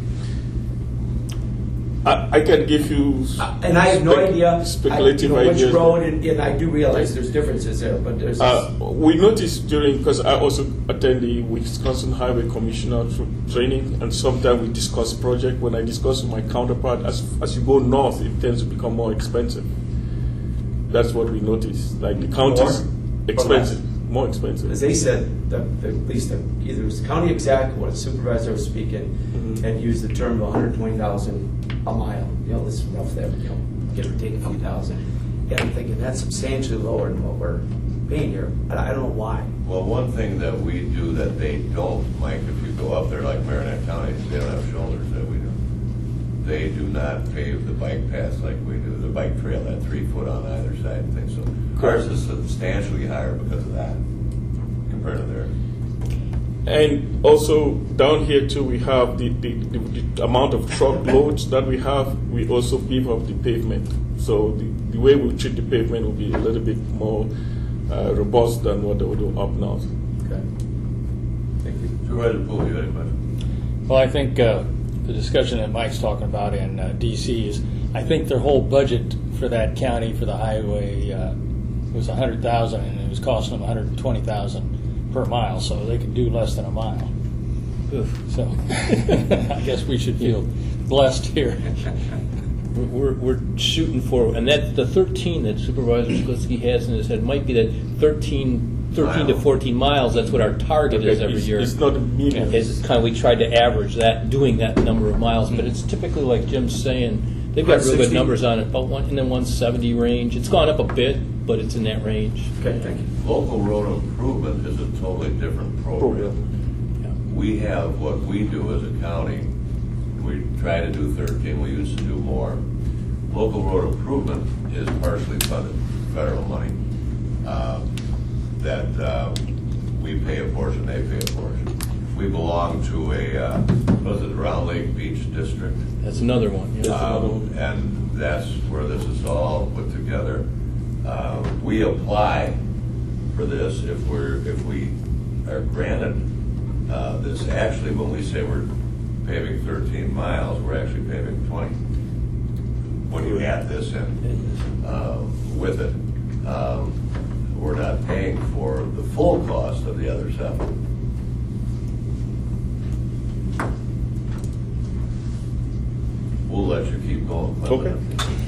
I, I can give you And I have no spec- idea I, speculative you know, which ideas. road, and, and I do realize there's differences there, but there's Uh, we noticed during, because I also attend the Wisconsin Highway Commissioner tr- training, and sometimes we discuss project. When I discuss with my counterpart, as as you go north, it tends to become more expensive. That's what we noticed. Like the counties, More? expensive, more expensive. As they said, the, the, at least the, either it was the county exec or the supervisor was speaking, Mhm. had used the term one hundred twenty thousand a mile. You know, this is rough there, you know, give or take a few thousand. And I'm thinking that's substantially lower than what we're paying here. I, I don't know why. Well, one thing that we do that they don't, Mike, if you go up there like Marinette County, they don't have shoulders that we do. They do not pave the bike paths like we do, the bike trail, that three foot on either side and things. So ours is substantially higher because of that compared to theirs. And also down here too, we have the, the, the, the amount of truck loads that we have. We also beef up the pavement. So the, the way we treat the pavement will be a little bit more uh, robust than what they would do up north. Okay. Thank you. Supervisor Poole, you had a question? Well, I think uh, the discussion that Mike's talking about in uh, D C is, I think their whole budget for that county for the highway uh, was one hundred thousand dollars, and it was costing them one hundred twenty thousand dollars per mile, so they could do less than a mile. So I guess we should feel blessed here. We're, we're shooting for, and that the thirteen that Supervisor Sklisky has in his head might be that thirteen, thirteen to fourteen miles. That's what our target is Okay, every it's- year. it's not a million. It's kind of, we tried to average that, doing that number of miles, but it's typically like Jim's saying, they've got real good one sixty? numbers on it, about one in the one seventy range. It's gone up a bit, but it's in that range. Okay, thank you. Local road improvement is a totally different program. We have, what we do as a county, we try to do thirteen, we used to do more. Local road improvement is partially funded, federal money, uh, that uh, we pay a portion, they pay a portion. We belong to a, uh, what is it, Round Lake Beach District. That's another one. Yeah. Um, and that's where this is all put together. Uh, we apply for this if we're, if we are granted uh, this. Actually, when we say we're paving thirteen miles, we're actually paving twenty. When you add this in uh, with it, um, we're not paying for the full cost of the other seven. We'll let you keep going. Okay.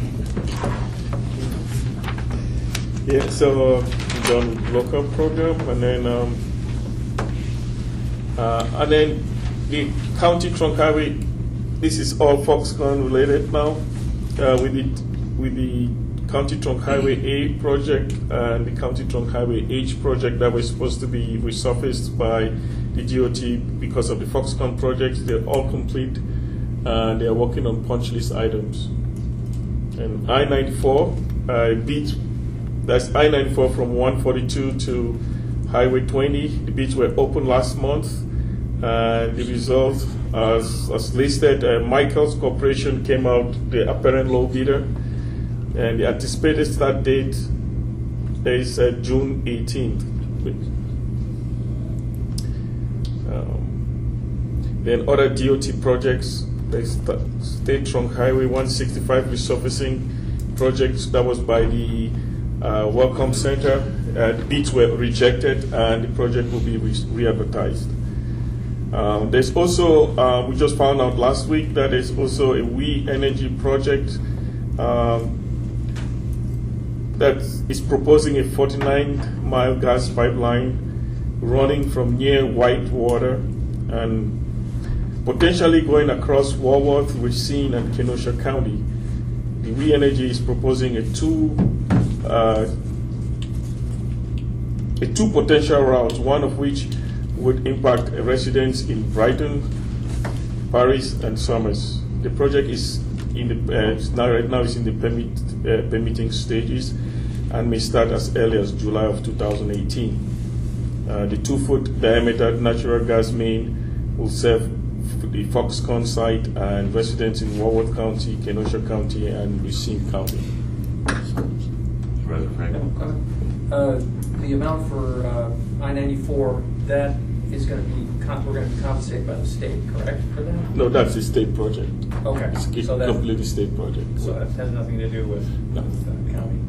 Yeah, so uh, we've done with local program, and then um, uh, and then the county trunk highway. This is all Foxconn related now. Uh, with the with the county trunk highway A project and the county trunk highway H project that was supposed to be resurfaced by the G O T because of the Foxconn projects. They're all complete, and they are working on punch list items. And I ninety-four uh, beat. That's I ninety-four from one forty-two to Highway twenty. The bids were open last month, and the result, as, as listed, uh, Michael's Corporation came out the apparent low bidder, and the anticipated start date is uh, June eighteenth. Um, then other D O T projects, there's the State Trunk Highway one sixty-five resurfacing project that was by the uh, Welcome Center. Uh, the bids were rejected and the project will be re- re-advertised. Um, there's also, uh, we just found out last week that there's also a We Energy project um, that is proposing a forty-nine mile gas pipeline running from near Whitewater and potentially going across Walworth, Racine, and Kenosha County. The We Energy is proposing a two uh, a two potential routes, one of which would impact residents in Brighton, Paris, and Somers. The project is in the uh, now right now is in the permit uh, permitting stages and may start as early as July of two thousand eighteen. Uh, the two-foot diameter natural gas main will serve the Foxconn site and residents in Walworth County, Kenosha County, and Racine County. Uh, the amount for uh, I ninety-four, that is going to be, comp- we're going to be compensated by the state, correct, for that? No, that's a state project. Okay. It's a So that- completely state project. So that has nothing to do with No. with, uh, county.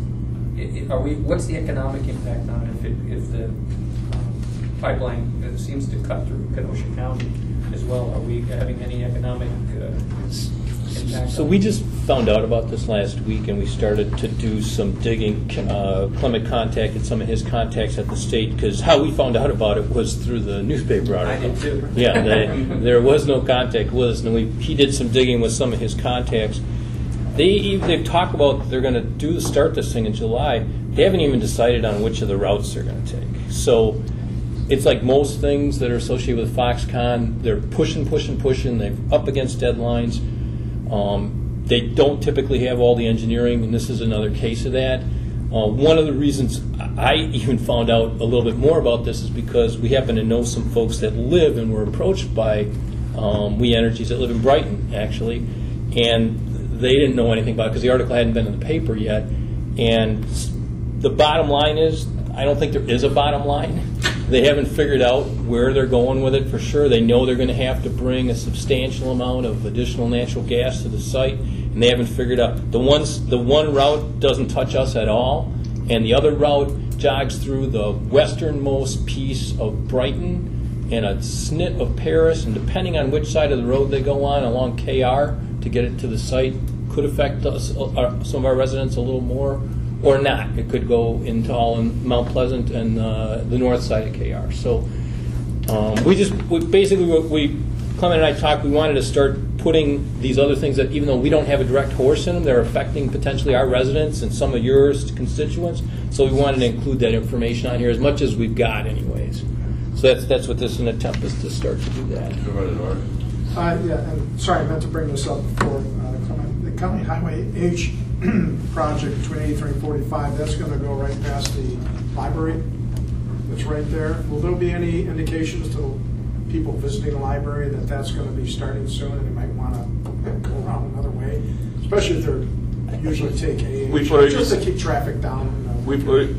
I- I- Are we, what's the economic impact on it if, it, if the um, pipeline uh, seems to cut through Kenosha County as well? Are we having any economic uh, impact? So on we it? just found out about this last week, and we started to do some digging. Uh, Clement contacted some of his contacts at the state, because how we found out about it was through the newspaper article. I did too. Yeah, they, there was no contact with us, and we, he did some digging with some of his contacts. They they talk about they're going to do start this thing in July. They haven't even decided on which of the routes they're going to take. So it's like most things that are associated with Foxconn. They're pushing, pushing, pushing. They're up against deadlines. Um, they don't typically have all the engineering, and this is another case of that. Uh, one of the reasons I even found out a little bit more about this is because we happen to know some folks that live and were approached by um, We Energies that live in Brighton, actually, and they didn't know anything about it because the article hadn't been in the paper yet. And the bottom line is, I don't think there is a bottom line. They haven't figured out where they're going with it for sure. They know they're going to have to bring a substantial amount of additional natural gas to the site, and they haven't figured out. The ones, the one route doesn't touch us at all, and the other route jogs through the westernmost piece of Brighton and a snit of Paris, and depending on which side of the road they go on along K R to get it to the site, could affect us, uh, some of our residents a little more, or not. It could go into all in Mount Pleasant and uh, the north side of K R. So um, we just we basically we Clement and I talked. We wanted to start putting these other things that, even though we don't have a direct horse in them, they're affecting potentially our residents and some of yours constituents. So we wanted to include that information on here as much as we've got, anyways. So that's that's what this is an attempt is to start to do that. Uh, yeah, and sorry, I meant to bring this up before. Uh, Clement. The County Highway H project between eighty-three and forty-five, that's going to go right past the library. That's right there. Will there be any indications to people visiting the library that that's going to be starting soon and they might want to go around another way, especially if they're usually take a We've already- just to keep traffic down? You know. We've already,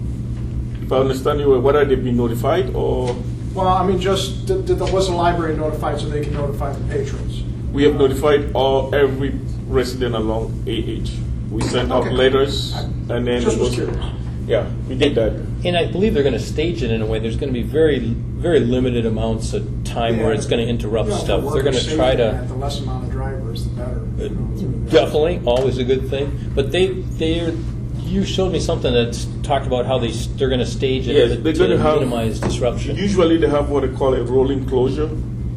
if I understand you, whether they've been notified or? Well, I mean, just did, did the, was the library notified so they can notify the patrons? We have notified all every resident along A H. We sent out Okay. letters, and then Just it was was, curious. yeah, we did that. And I believe they're going to stage it in a way. There's going to be very, very limited amounts of time where Yeah. it's going to interrupt You know, stuff. for They're going to worker try safety, to. man, the less amount of drivers, the better. You know, Definitely, always a good thing. But they, they, you showed me something that's talked about how they they're going to stage it Yes, to, they're to going to have minimize disruption. Usually, they have what they call a rolling closure.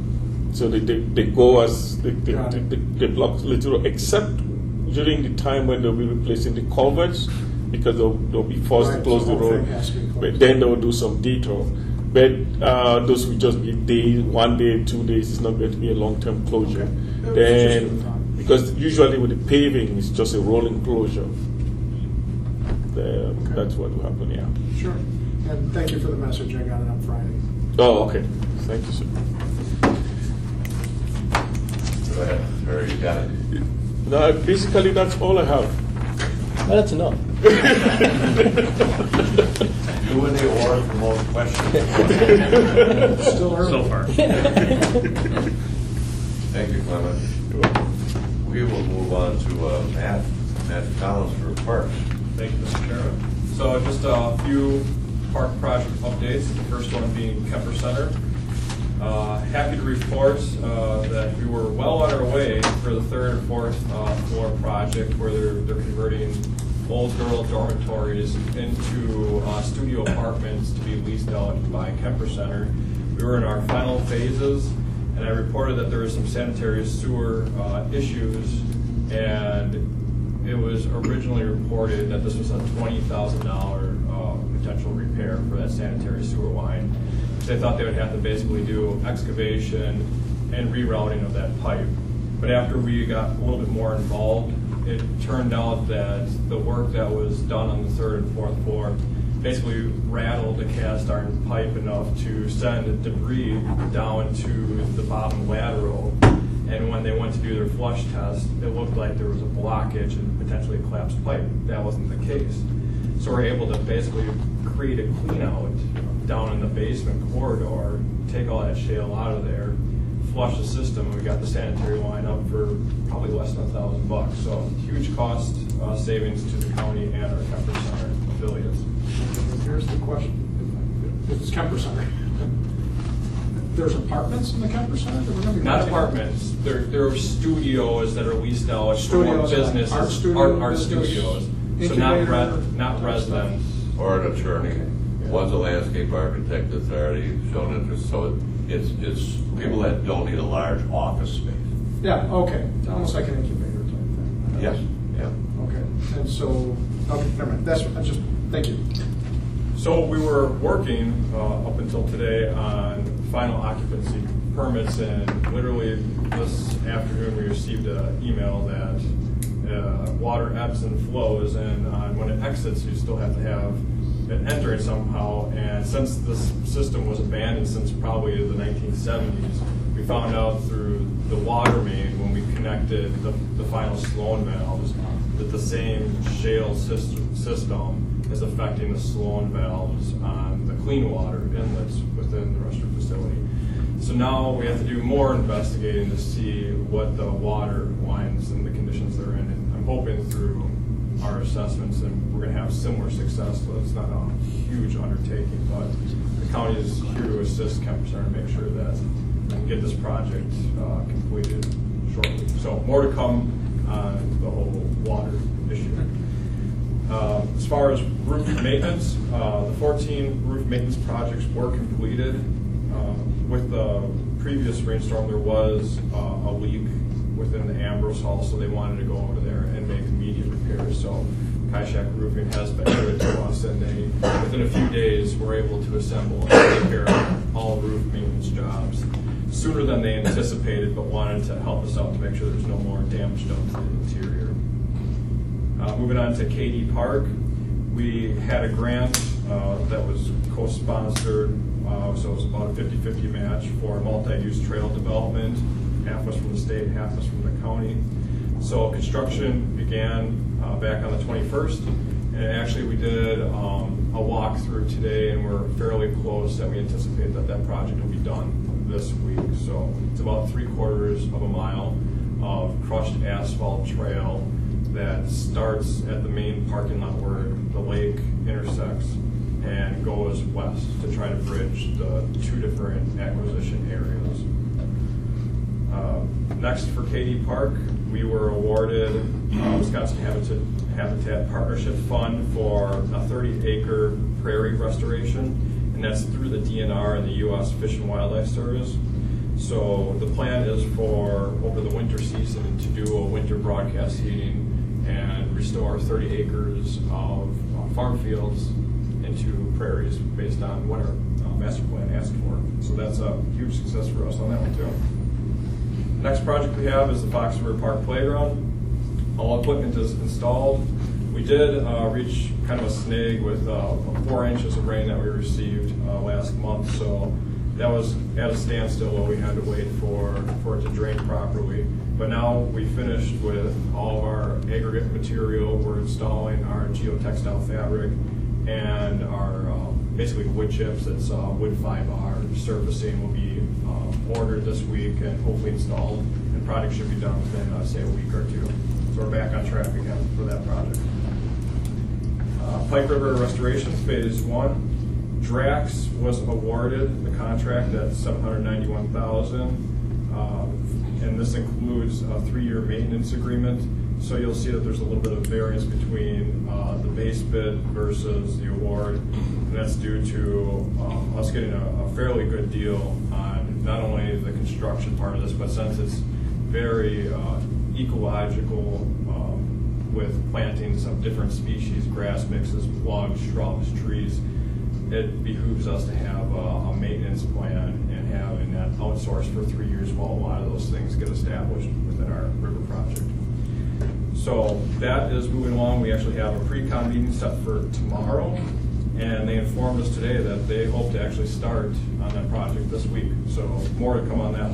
So they, they, they go as they, they, Got they, it. they, they block little, except during the time when they'll be replacing the culverts, because they'll, they'll be forced Right, to close so the the whole road. thing has to be closed. But then they will do some detour. But uh, those will just be days, one day, two days. It's not going to be a long-term closure. Okay. It was Then, just a thought. because usually with the paving, it's just a rolling closure. The, That's what will happen. Yeah. Sure. And thank you for the message. I got it on Friday. Oh, okay. Thank you, sir. Go ahead, Harry, you got it. No, basically that's all I have. Well, that's enough. You win the award for most questions. Still early. So far. Thank you, Clement. We will move on to uh, Matt, Matt Collins for Parks. Thank you, Mister Chairman. So just a few park project updates, the first one being Kemper Center. Uh, happy to report uh, that we were well on our way for the third and fourth uh, floor project where they're, they're converting old girl dormitories into uh, studio apartments to be leased out by Kemper Center. We were in our final phases, and I reported that there were some sanitary sewer uh, issues, and it was originally reported that this was a twenty thousand dollars uh, potential repair for that sanitary sewer line. They thought they would have to basically do excavation and rerouting of that pipe. But after we got a little bit more involved, it turned out that the work that was done on the third and fourth floor basically rattled the cast iron pipe enough to send debris down to the bottom lateral. And when they went to do their flush test, it looked like there was a blockage and potentially a collapsed pipe. That wasn't the case. So we're able to basically create a clean out down in the basement corridor, take all that shale out of there, flush the system, and we got the sanitary line up for probably less than a thousand bucks. So huge cost uh, savings to the county and our Kemper Center affiliates. Here's the question. It's Kemper Center. There's apartments in the Kemper Center? That we're gonna be Not renting? apartments. There, there are studios that are leased out for Studios, like businesses, art studio, art, art business, studios. So not incubator, re, not residents. Or an attorney. One's a landscape architect that's already shown interest, so it, it's, it's people that don't need a large office space. Yeah, okay. Almost like an incubator type thing. Yes, yeah. Okay. And so, okay, never mind. That's, I just, thank you. So we were working uh, up until today on final occupancy permits, and literally this afternoon we received an email that uh, water ebbs and flows, and uh, when it exits you still have to have it entering somehow. And since this system was abandoned since probably the nineteen seventies, we found out through the water main when we connected the, the final Sloan valves that the same shale system, system is affecting the Sloan valves on the clean water inlets within the restroom facility. So now we have to do more investigating to see what the water lines and the conditions they're in. And I'm hoping through our assessments and we're going to have similar success. So it's not a huge undertaking, but the county is here to assist Kemper Center and make sure that we can get this project uh, completed shortly. So more to come on the whole water issue. Uh, as far as roof maintenance, uh, the fourteen roof maintenance projects were completed. Uh, with the previous rainstorm, there was uh, a leak within the Ambrose Hall, so they wanted to go over there and make immediate repairs. So Kaishak Roofing has been good to us, and they, within a few days, were able to assemble and take care of all roof maintenance jobs sooner than they anticipated, but wanted to help us out to make sure there's no more damage done to the interior. Uh, moving on to K D Park, we had a grant uh, that was co-sponsored, uh, so it was about a fifty fifty match for multi-use trail development. Half was from the state, half was from the county. So construction began uh, back on the twenty-first, and actually we did um, a walkthrough today, and we're fairly close that we anticipate that that project will be done this week. So it's about three quarters of a mile of crushed asphalt trail that starts at the main parking lot where the lake intersects and goes west to try to bridge the two different acquisition areas. Uh, next for K D Park, we were awarded uh, Wisconsin Habitat, Habitat Partnership Fund for a thirty acre prairie restoration, and that's through the D N R and the U S Fish and Wildlife Service. So the plan is for over the winter season to do a winter broadcast heating and restore thirty acres of uh, farm fields into prairies based on what our uh, master plan asked for. So that's a huge success for us on that one too. Next project we have is the Fox River Park Playground. All equipment is installed. We did uh, reach kind of a snag with uh, four inches of rain that we received uh, last month, so that was at a standstill while we had to wait for, for it to drain properly. But now we finished with all of our aggregate material. We're installing our geotextile fabric and our uh, basically wood chips. That's uh, wood five R surfacing will be uh, ordered this week and hopefully installed. And product should be done within, uh, say, a week or two. So we're back on track again for that project. Uh, Pike River Restoration Phase One. Drax was awarded the contract at seven hundred ninety-one thousand dollars, uh, and this includes a three-year maintenance agreement. So you'll see that there's a little bit of variance between uh, the base bid versus the award, and that's due to um, us getting a, a fairly good deal on not only the construction part of this, but since it's very uh, ecological um, with plantings of different species, grass mixes, plugs, shrubs, trees, it behooves us to have a, a maintenance plan and having that outsourced for three years while a lot of those things get established within our river project. So that is moving along. We actually have a pre-con meeting set for tomorrow, and they informed us today that they hope to actually start on that project this week. So more to come on that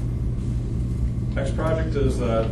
one. Next project is uh,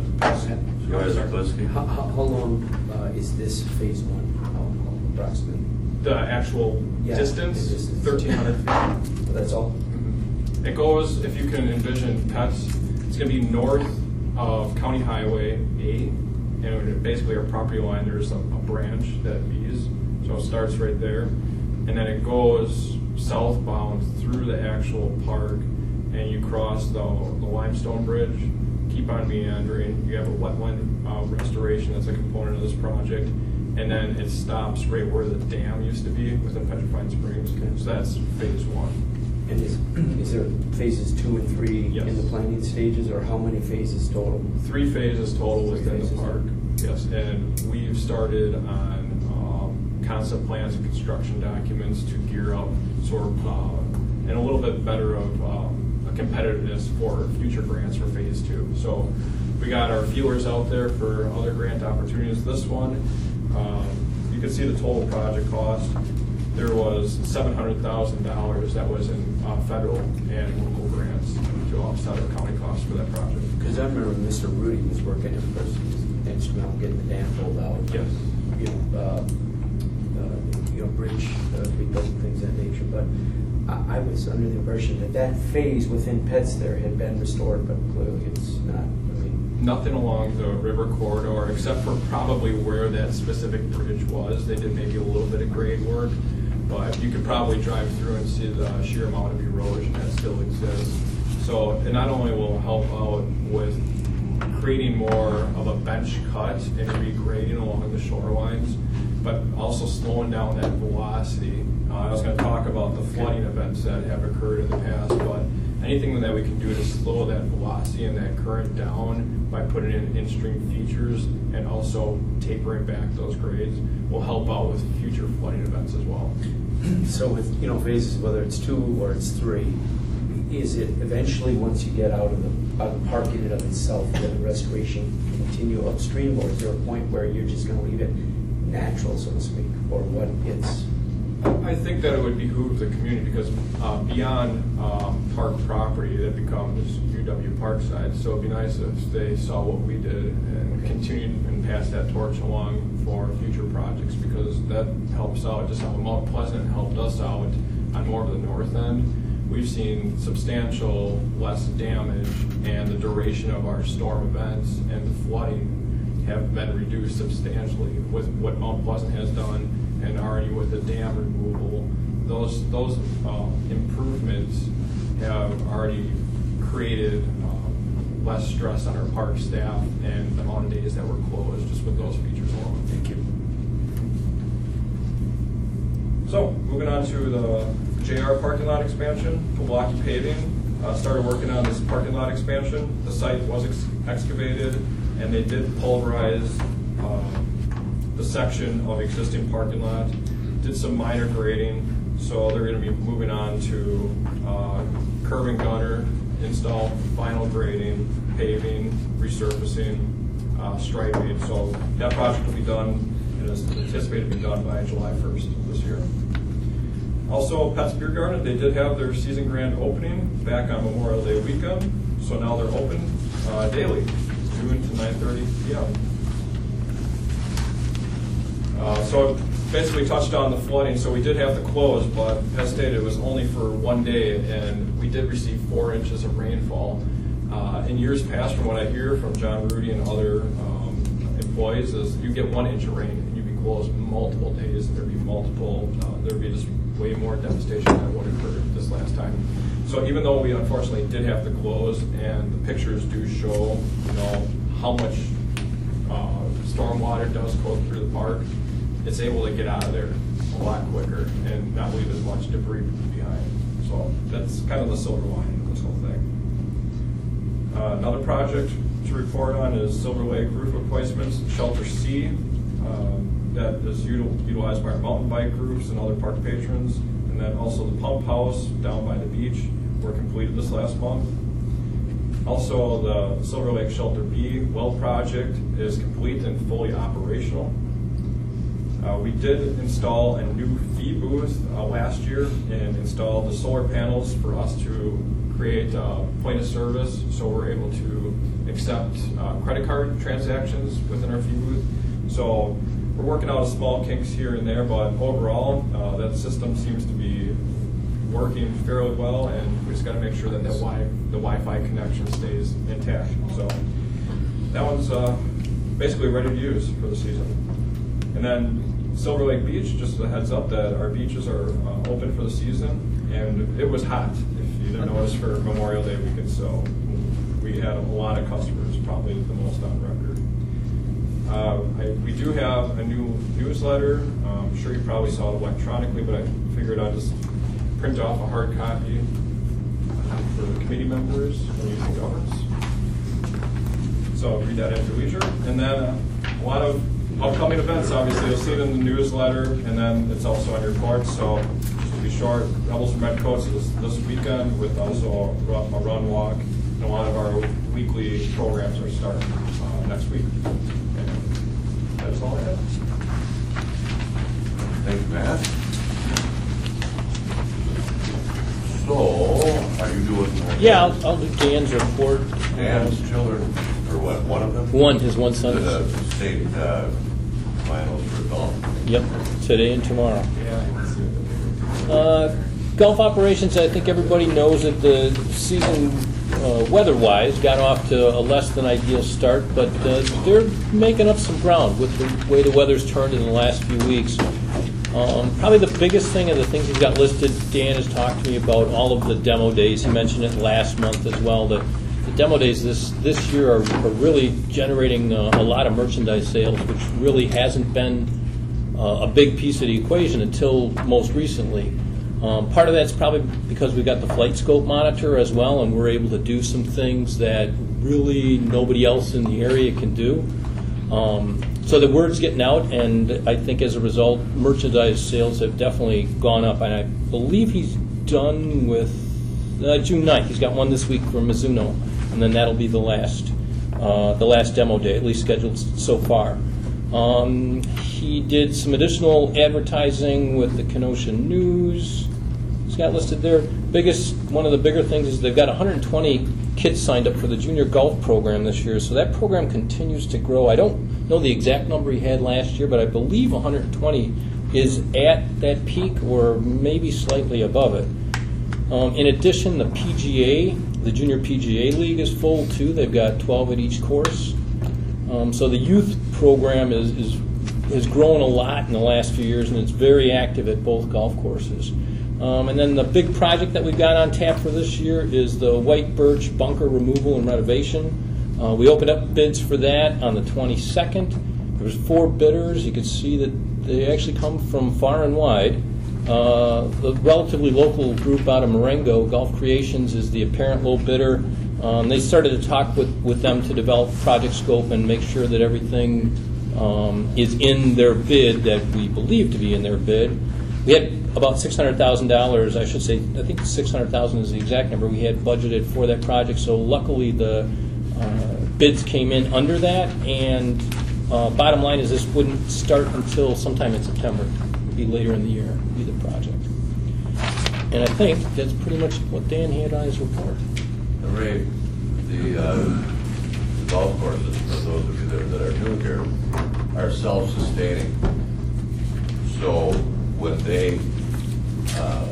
how, how, how long uh, is this phase one? How, how approximately? The actual Yeah, distance, the distance. thirteen hundred feet. That's all? Mm-hmm. It goes, if you can envision Pets, it's going to be north of County Highway A, and basically our property line, there's a, a branch that leads, so it starts right there, and then it goes southbound through the actual park, and you cross the, the limestone bridge, keep on meandering. You have a wetland uh, restoration that's a component of this project. And then it stops right where the dam used to be within Petrifying Springs. Okay. So that's phase one. And is, is there phases two and three Yes. in the planning stages, or how many phases total? Three phases total Three within phases. the park. Yes, and we've started on um, concept plans and construction documents to gear up sort of uh, and a little bit better of um, a competitiveness for future grants for phase two. So we got our feelers out there for other grant opportunities. This one, Um, you can see the total project cost. There was seven hundred thousand dollars that was in uh, federal and local grants to offset our county costs for that project. Because I remember Mister Rudy was working, of course, he was instrumental in getting the dam pulled out. Yes. You know, uh, uh, you know, bridge uh, rebuilding, things of that nature. But I, I was under the impression that that phase within Pets there had been restored, but clearly it's not. Nothing along the river corridor, except for probably where that specific bridge was. They did maybe a little bit of grade work, but you could probably drive through and see the sheer amount of erosion that still exists. So it not only will help out with creating more of a bench cut and regrading along the shorelines, but also slowing down that velocity. Uh, I was going to talk about the flooding events that have occurred in the past, but anything that we can do to slow that velocity and that current down by putting in in-stream features and also tapering back those grades will help out with future flooding events as well. So with, you know, phases, whether it's two or it's three, is it eventually, once you get out of the, out of the park in and of itself, will the restoration continue upstream, or is there a point where you're just going to leave it natural, so to speak, or what it's? I think that it would behoove the community because uh, beyond um, park property, that becomes U W Parkside. So it'd be nice if they saw what we did and continued and passed that torch along for future projects, because that helps out. Just how Mount Pleasant helped us out on more of the north end. We've seen substantial less damage, and the duration of our storm events and the flooding have been reduced substantially with what Mount Pleasant has done. And already with the dam removal, those those uh, improvements have already created um, less stress on our park staff and the amount of days that were closed just with those features alone. Thank you. So moving on to the J R parking lot expansion, Pulaski Paving uh, started working on this parking lot expansion. The site was ex excavated, and they did pulverize Uh, the section of existing parking lot, did some minor grading, so they're going to be moving on to uh, curb and gutter, install vinyl grading, paving, resurfacing, uh, striping. So that project will be done and is anticipated to be done by July first of this year. Also, Pets Beer Garden, they did have their season grand opening back on Memorial Day weekend, so now they're open uh, daily. noon to nine thirty p m Uh, so basically touched on the flooding. So we did have to close, but as stated, it was only for one day, and we did receive four inches of rainfall. Uh, in years past, from what I hear from John Rudy and other um, employees, is you get one inch of rain and you'd be closed multiple days. There'd be multiple. Uh, there'd be just way more devastation than what occurred this last time. So even though we unfortunately did have to close, and the pictures do show, you know, how much uh, storm water does go through the park, it's able to get out of there a lot quicker and not leave as much debris behind. So that's kind of the silver lining of this whole thing. Uh, another project to report on is Silver Lake roof replacements, Shelter C, uh, that is util utilized by our mountain bike groups and other park patrons. And then also the pump house down by the beach were completed this last month. Also, the Silver Lake Shelter B well project is complete and fully operational. Uh, we did install a new fee booth uh, last year and installed the solar panels for us to create a point of service, so we're able to accept uh, credit card transactions within our fee booth. So we're working out small kinks here and there, but overall, uh, that system seems to be working fairly well, and we just got to make sure that, that wi the Wi-Fi connection stays intact. So that one's uh, basically ready to use for the season. And then Silver Lake Beach, just a heads up that our beaches are uh, open for the season, and it was hot, if you didn't notice, for Memorial Day weekend, so we had a lot of customers, probably the most on record. Uh, I, we do have a new newsletter. Um, I'm sure you probably saw it electronically, but I figured I'd just print off a hard copy for the committee members when using governance. So read that at your leisure. And then uh, a lot of upcoming events, obviously, you'll see it in the newsletter, and then it's also on your board. So just to be short, Rebels and Redcoats is this weekend with also a run, a run walk, and a lot of our weekly programs are starting uh, next week. And that's all I have. Thanks, Matt. So, are you doing? Yeah, I'll, I'll do Dan's report. Dan's children, or what? One of them? One, his one son. To the state uh, finals for golf. Yep, today and tomorrow. Uh, golf operations, I think everybody knows that the season, uh, weather-wise, got off to a less than ideal start, but uh, they're making up some ground with the way the weather's turned in the last few weeks. Um, probably the biggest thing of the things he's got listed, Dan has talked to me about all of the demo days. He mentioned it last month as well. The, the demo days this, this year are, are really generating uh, a lot of merchandise sales, which really hasn't been uh, a big piece of the equation until most recently. Um, part of that's probably because we got the flight scope monitor as well, and we're able to do some things that really nobody else in the area can do. Um, so the word's getting out, and I think as a result, merchandise sales have definitely gone up. And I believe he's done with uh, June ninth. He's got one this week for Mizuno, and then that'll be the last, uh, the last demo day, at least scheduled so far. Um, he did some additional advertising with the Kenosha News. He's got listed there. Biggest, one of the bigger things is they've got one hundred twenty kids signed up for the junior golf program this year, so that program continues to grow. I don't know the exact number he had last year, but I believe one hundred twenty is at that peak or maybe slightly above it. Um, in addition, the P G A, the Junior P G A League is full too. They've got twelve at each course. Um, so the youth program is, is has grown a lot in the last few years, and it's very active at both golf courses. Um, and then the big project that we've got on tap for this year is the White Birch bunker removal and renovation. Uh, we opened up bids for that on the twenty-second. There was four bidders. You could see that they actually come from far and wide. Uh, the relatively local group out of Marengo, Golf Creations, is the apparent low bidder. Um, they started to talk with, with them to develop project scope and make sure that everything um, is in their bid that we believe to be in their bid. We had about six hundred thousand dollars, I should say, I think six hundred thousand dollars is the exact number we had budgeted for that project, so luckily the uh, bids came in under that, and uh, bottom line is this wouldn't start until sometime in September. It would be later in the year, would be the project. And I think that's pretty much what Dan had on his report. Ray, the, uh, the golf courses, for those of you that are, that are new here, are self-sustaining. So when they uh,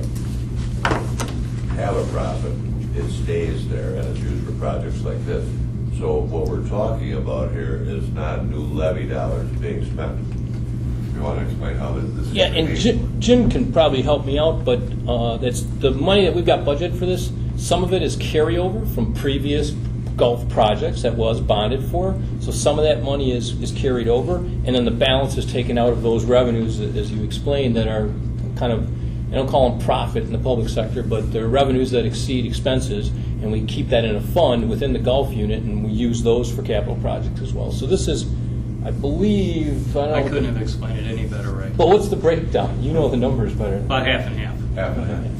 have a profit, it stays there and it's used for projects like this. So what we're talking about here is not new levy dollars being spent. You want to explain how this this is? Yeah, and Jim, Jim can probably help me out, but uh, that's the money that we've got budgeted for this. Some of it is carryover from previous golf projects that was bonded for. So some of that money is, is carried over, and then the balance is taken out of those revenues, as you explained, that are kind of, I don't call them profit in the public sector, but they're revenues that exceed expenses, and we keep that in a fund within the golf unit, and we use those for capital projects as well. So this is, I believe, I don't know. I couldn't have explained it any better, Ray. But what's the breakdown? You know the numbers better. About half and half. Half and half.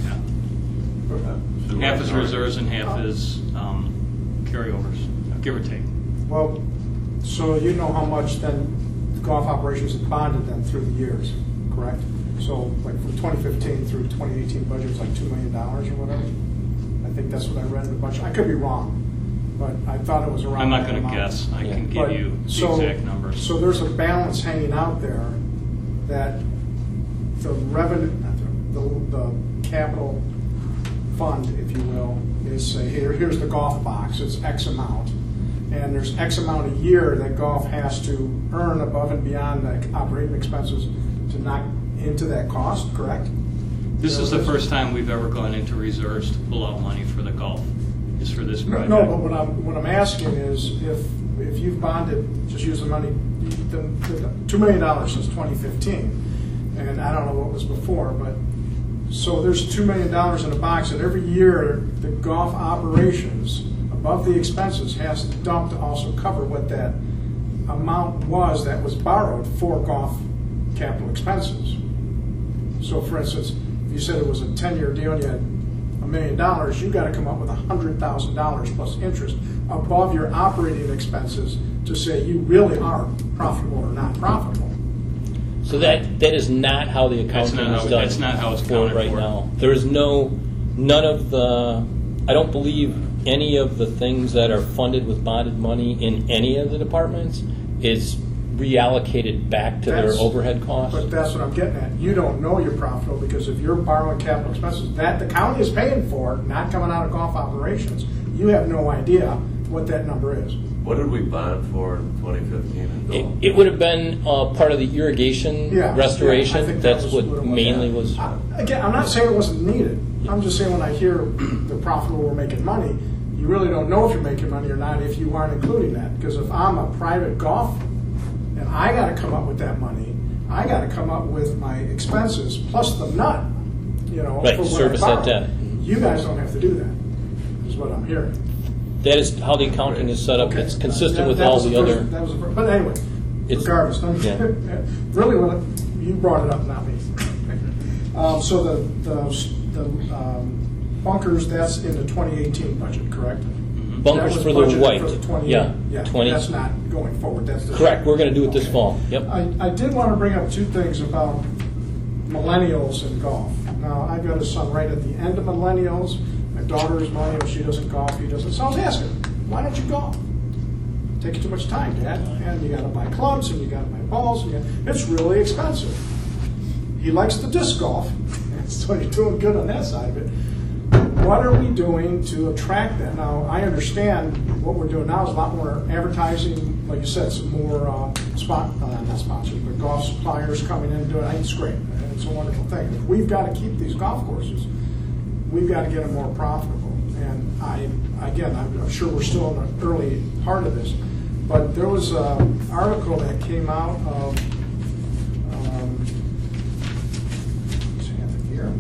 Yeah. Half is reserves and half is um, carryovers, give or take. Well, so you know how much then golf operations have bonded then through the years, correct? So like from twenty fifteen through twenty eighteen budget was like two million dollars or whatever. I think that's what I read in the budget. I could be wrong, but I thought it was around. I'm not that going to amount. guess. I Yeah. can give But- you the so, exact numbers. So there's a balance hanging out there that the revenue, not the, the, the capital fund, if you will, is say, here, here's the golf box, it's X amount. And there's X amount a year that golf has to earn above and beyond the operating expenses to knock into that cost, correct? This You is know, the this- first time we've ever gone into reserves to pull out money for the golf. Is for this project. No, but what I'm, what I'm asking is if, if you've bonded, just use the money, the, the two million dollars since twenty fifteen, and I don't know what was before, but, so there's two million dollars in a box, and every year the golf operations above the expenses has to dump to also cover what that amount was that was borrowed for golf capital expenses. So for instance, if you said it was a ten-year deal and you had a million dollars, you got to come up with a hundred thousand dollars plus interest above your operating expenses to say you really are profitable or not profitable. So that that is not how the That's accounting not is how- done. that's not how it's for accounted right for. now. There is no, none of the, I don't believe any of the things that are funded with bonded money in any of the departments is reallocated back to their That's- overhead costs. But that's what I'm getting at. You don't know you're profitable because if you're borrowing capital expenses that the county is paying for, not coming out of golf operations, you have no idea what that number is. What did we bond for in twenty fifteen and It, golf? it would have been uh, part of the irrigation Yeah, restoration. yeah, I think that That's was what, what it was, mainly yeah. was. I- Again, I'm not saying it wasn't needed. I'm just saying when I hear the profitable, we're making money, you really don't know if you're making money or not if you aren't including that. Because if I'm a private golf and I got to come up with that money, I got to come up with my expenses plus the nut, you know, Right, for what service I that borrow. debt. You guys don't have to do that, is what I'm hearing. That is how the accounting is set up. Okay. It's consistent That- with that all was the first- other. That was the first, but anyway, It's- regardless, I'm- yeah. really, what you brought it up, not me. Um, so the the, the um, bunkers, that's in the twenty eighteen budget, correct? Bunkers That was for the budgeted white. For the twenty, Yeah, yeah, twenty. That's not going forward. That's the Correct. We're going to do it this fall. Yep. I, I did want to bring up two things about millennials and golf. Now, I've got a son right at the end of millennials. My daughter is millennial. She doesn't golf. He doesn't. So I was asking, why don't you golf? Taking too much time, Dad. And you got to buy clubs and you got to buy balls. And you gotta, it's really expensive. He likes the disc golf, so he's doing good on that side of it. What are we doing to attract that? Now, I understand what we're doing now is a lot more advertising, like you said, some more uh, spot, uh, not sponsors, but golf suppliers coming in and doing it. I think it's great. It's a wonderful thing. We've got to keep these golf courses. We've got to get them more profitable. And I, again, I'm, I'm sure we're still in the early part of this, but there was an article that came out of, um, let's have it here.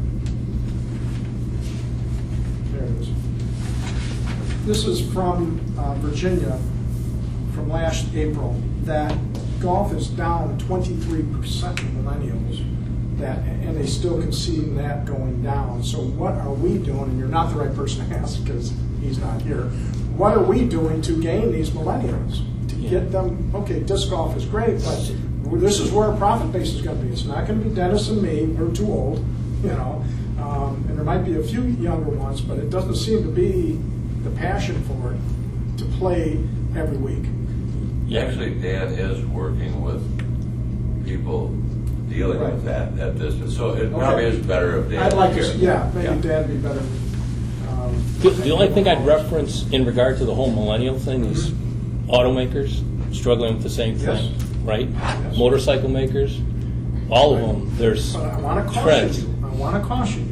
There it is. This is from uh, Virginia from last April, that golf is down twenty-three percent of millennials, that, and they still conceding that going down. So what are we doing? And you're not the right person to ask because he's not here. What are we doing to gain these millennials? To get them, okay, disc golf is great, but this is where our profit base is going to be. It's not going to be Dennis and me. We're too old, you know. Um, and there might be a few younger ones, but it doesn't seem to be the passion for it to play every week. Actually, Dan is working with people dealing Right. with that at this, so it probably Okay. is better if Dan. I'd like to, was s- here. yeah, maybe Dan would be better. um, The, the only thing I'd reference in regard to the whole millennial thing is automakers struggling with the same Yes. thing, right? Motorcycle makers, all of them. There's But I want to caution trends. you, I want to caution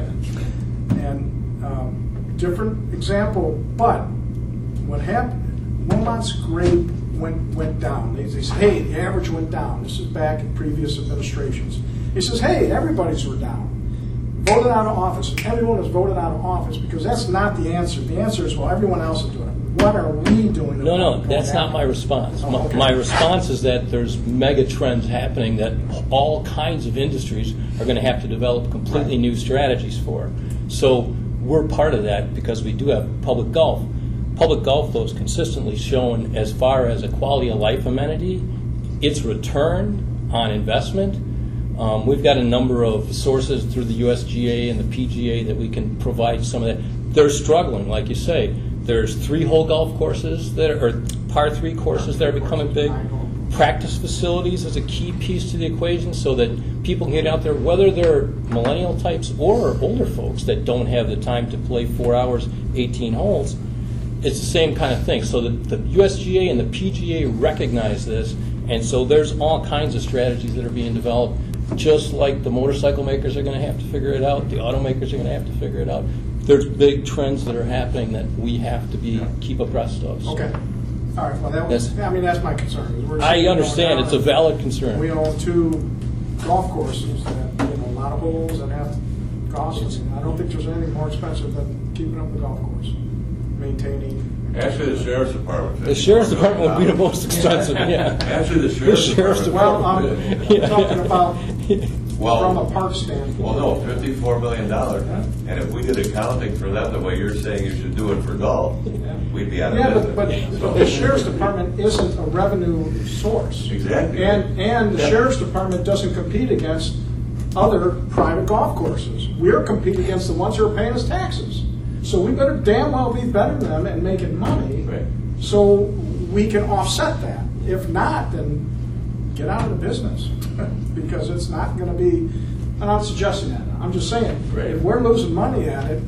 you. And um, different example, but what happened, Wilmot's grade went, went down. They, they said, hey, the average went down. This is back in previous administrations. He says, hey, everybody's were down. Voted out of office, and everyone was voted out of office, because that's not the answer. The answer is, well, everyone else is doing it. What are we doing? No, no, about that's going not my after it? response. Oh, My, okay. my response is that there's mega trends happening that all kinds of industries are going to have to develop completely new strategies for. So we're part of that because we do have public golf. Public golf, though, is consistently shown as far as a quality of life amenity, its return on investment. Um, we've got a number of sources through the U S G A and the P G A that we can provide some of that. They're struggling, like you say. There's three-hole golf courses that are, or par three courses that are becoming big. Practice facilities is a key piece to the equation so that people can get out there, whether they're millennial types or older folks that don't have the time to play four hours, eighteen holes. It's the same kind of thing. So the, the U S G A and the P G A recognize this, and so there's all kinds of strategies that are being developed, just like the motorcycle makers are going to have to figure it out, the automakers are going to have to figure it out. There's big trends that are happening that we have to be keep abreast of. So. Okay. All right, well, that was, Yes. I mean, that's my concern. is we're I sitting understand. going It's a down valid and concern. We own two golf courses that, you know, a lot of holes and have costs. I don't think there's anything more expensive than keeping up the golf course, maintaining. Actually, the sheriff's department. The sheriff's department would be the most expensive, yeah. Actually, the sheriff's department. Well, I'm Yeah. talking about Well, from a park standpoint. Well, no, fifty-four million dollars. And if we did accounting for that the way you're saying you should do it for golf, we'd be out of Yeah, business. but, but but the sheriff's department isn't a revenue source. Exactly. And, and the Yeah. sheriff's department doesn't compete against other private golf courses. We're competing against the ones who are paying us taxes. So we better damn well be better than them and making money, Right. so we can offset that. If not, then get out of the business, because it's not going to be, I'm not suggesting that, I'm just saying, Right. if we're losing money at it,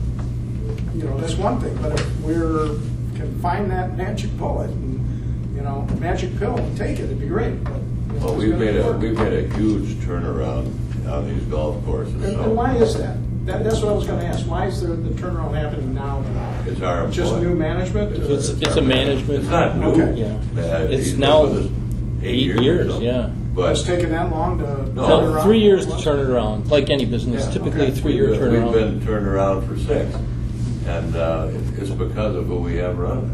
you know, that's one thing, but if we're, can find that magic bullet and, you know, magic pill and take it, it'd be great. But, you know, Well, it's we've gonna made a, work. we've made a huge turnaround on these golf courses. And, so and why is that? that? That's what I was going to ask. Why is there the turnaround happening now? It's our Just employee. new management? It's, it's a management. It's not new. Okay. Yeah. Uh, It's he's now been with us eight or years, so. yeah. But It's taken that long to turn No. No, around? three years to turn it around, like any business, Yeah, typically a okay. three-year we've, turnaround. we've been turned around for six. And uh, it- it's because of who we have running.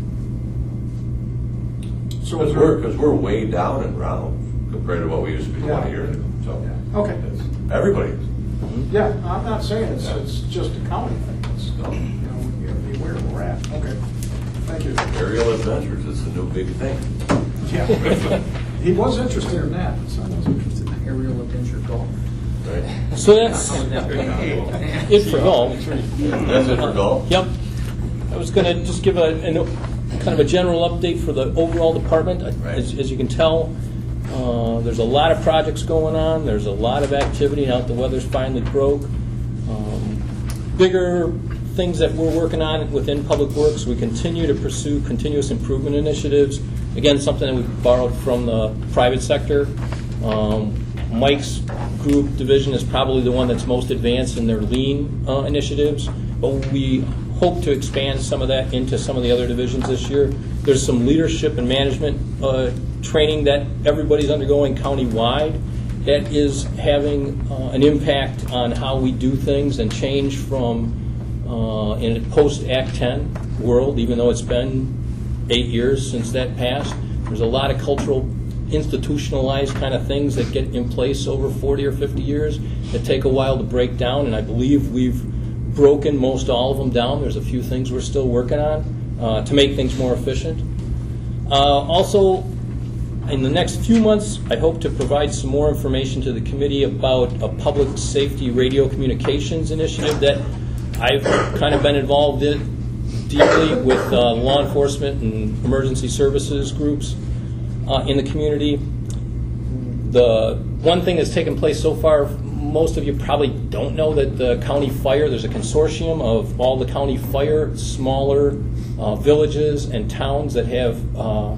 So Because is we're, there- because we're way down in rounds compared to what we used to be Yeah. twenty years ago. So Okay. it's- everybody is. Yeah, I'm not saying it's, Yeah. it's just a county thing. It's, you know, we gotta be aware where we're at. Okay. Thank you. Aerial adventures, it's a new big thing. Yeah. He was interested in that. His son was interested in aerial adventure golf. Right. So that's it for golf. That's it for golf? Yep. I was going to just give a, an, kind of a general update for the overall department. As, as you can tell, uh, there's a lot of projects going on. There's a lot of activity now that the weather's finally broke. Um, bigger things that we're working on within Public Works, we continue to pursue continuous improvement initiatives. Again, something that we borrowed from the private sector. Um, Mike's group division is probably the one that's most advanced in their lean uh, initiatives, but we hope to expand some of that into some of the other divisions this year. There's some leadership and management uh, training that everybody's undergoing countywide that is having uh, an impact on how we do things and change from uh, in a post-Act ten world, even though it's been eight years since that passed. There's a lot of cultural, institutionalized kind of things that get in place over forty or fifty years that take a while to break down, and I believe we've broken most all of them down. There's a few things we're still working on uh, to make things more efficient. Uh, also, in the next few months, I hope to provide some more information to the committee about a public safety radio communications initiative that I've kind of been involved in deeply with uh, law enforcement and emergency services groups uh, in the community. The one thing that's taken place so far, most of you probably don't know that the county fire, there's a consortium of all the county fire, smaller uh, villages and towns that have uh,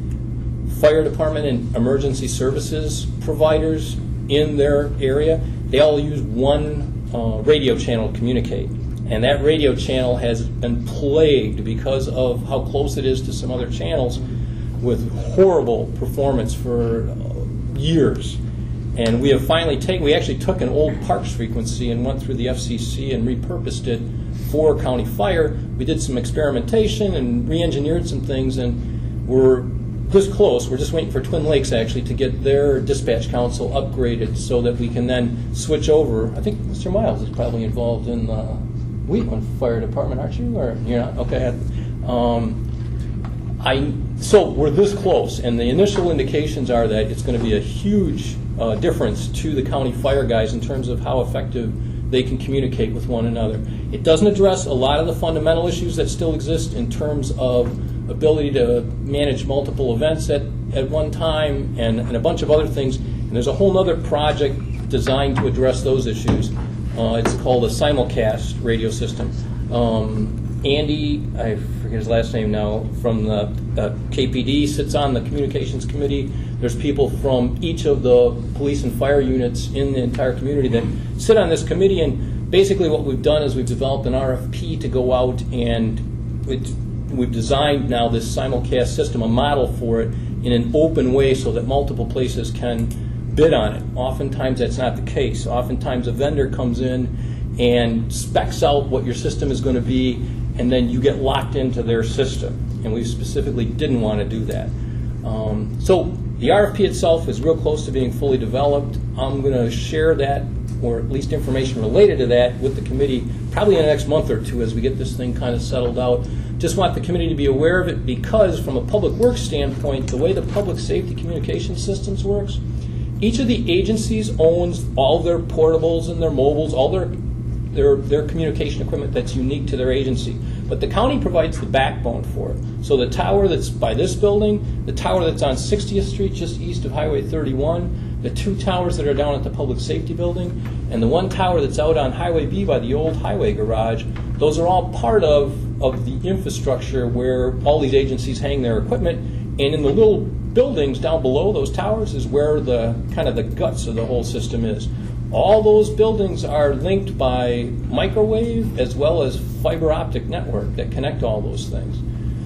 fire department and emergency services providers in their area. They all use one uh, radio channel to communicate. And that radio channel has been plagued because of how close it is to some other channels with horrible performance for uh, years. And we have finally taken, we actually took an old Parks frequency and went through the F C C and repurposed it for county fire. We did some experimentation and re-engineered some things, and we're this close. We're just waiting for Twin Lakes actually to get their dispatch council upgraded so that we can then switch over. I think Mister Miles is probably involved in the Wheatland Fire Department, aren't you? Or you're not? Okay. Um, I so we're this close, and the initial indications are that it's going to be a huge uh, difference to the county fire guys in terms of how effective they can communicate with one another. It doesn't address a lot of the fundamental issues that still exist in terms of ability to manage multiple events at, at one time and, and a bunch of other things. And there's a whole other project designed to address those issues. Uh, it's called a simulcast radio system. Um, Andy, I forget his last name now, from the uh, K P D sits on the communications committee. There's people from each of the police and fire units in the entire community that sit on this committee, and basically what we've done is we've developed an R F P to go out, and it's, we've designed now this simulcast system, a model for it, in an open way so that multiple places can bid on it. Oftentimes that's not the case. Oftentimes a vendor comes in and specs out what your system is going to be, and then you get locked into their system. And we specifically didn't want to do that. Um, so the R F P itself is real close to being fully developed. I'm going to share that, or at least information related to that, with the committee probably in the next month or two as we get this thing kind of settled out. Just want the committee to be aware of it because from a public works standpoint, the way the public safety communication systems works, each of the agencies owns all their portables and their mobiles, all their, their, their communication equipment that's unique to their agency. But the county provides the backbone for it. So the tower that's by this building, the tower that's on sixtieth Street just east of Highway thirty-one, the two towers that are down at the public safety building, and the one tower that's out on Highway B by the old highway garage, those are all part of, of the infrastructure where all these agencies hang their equipment. And in the little buildings down below those towers is where the kind of the guts of the whole system is. All those buildings are linked by microwave as well as fiber optic network that connect all those things.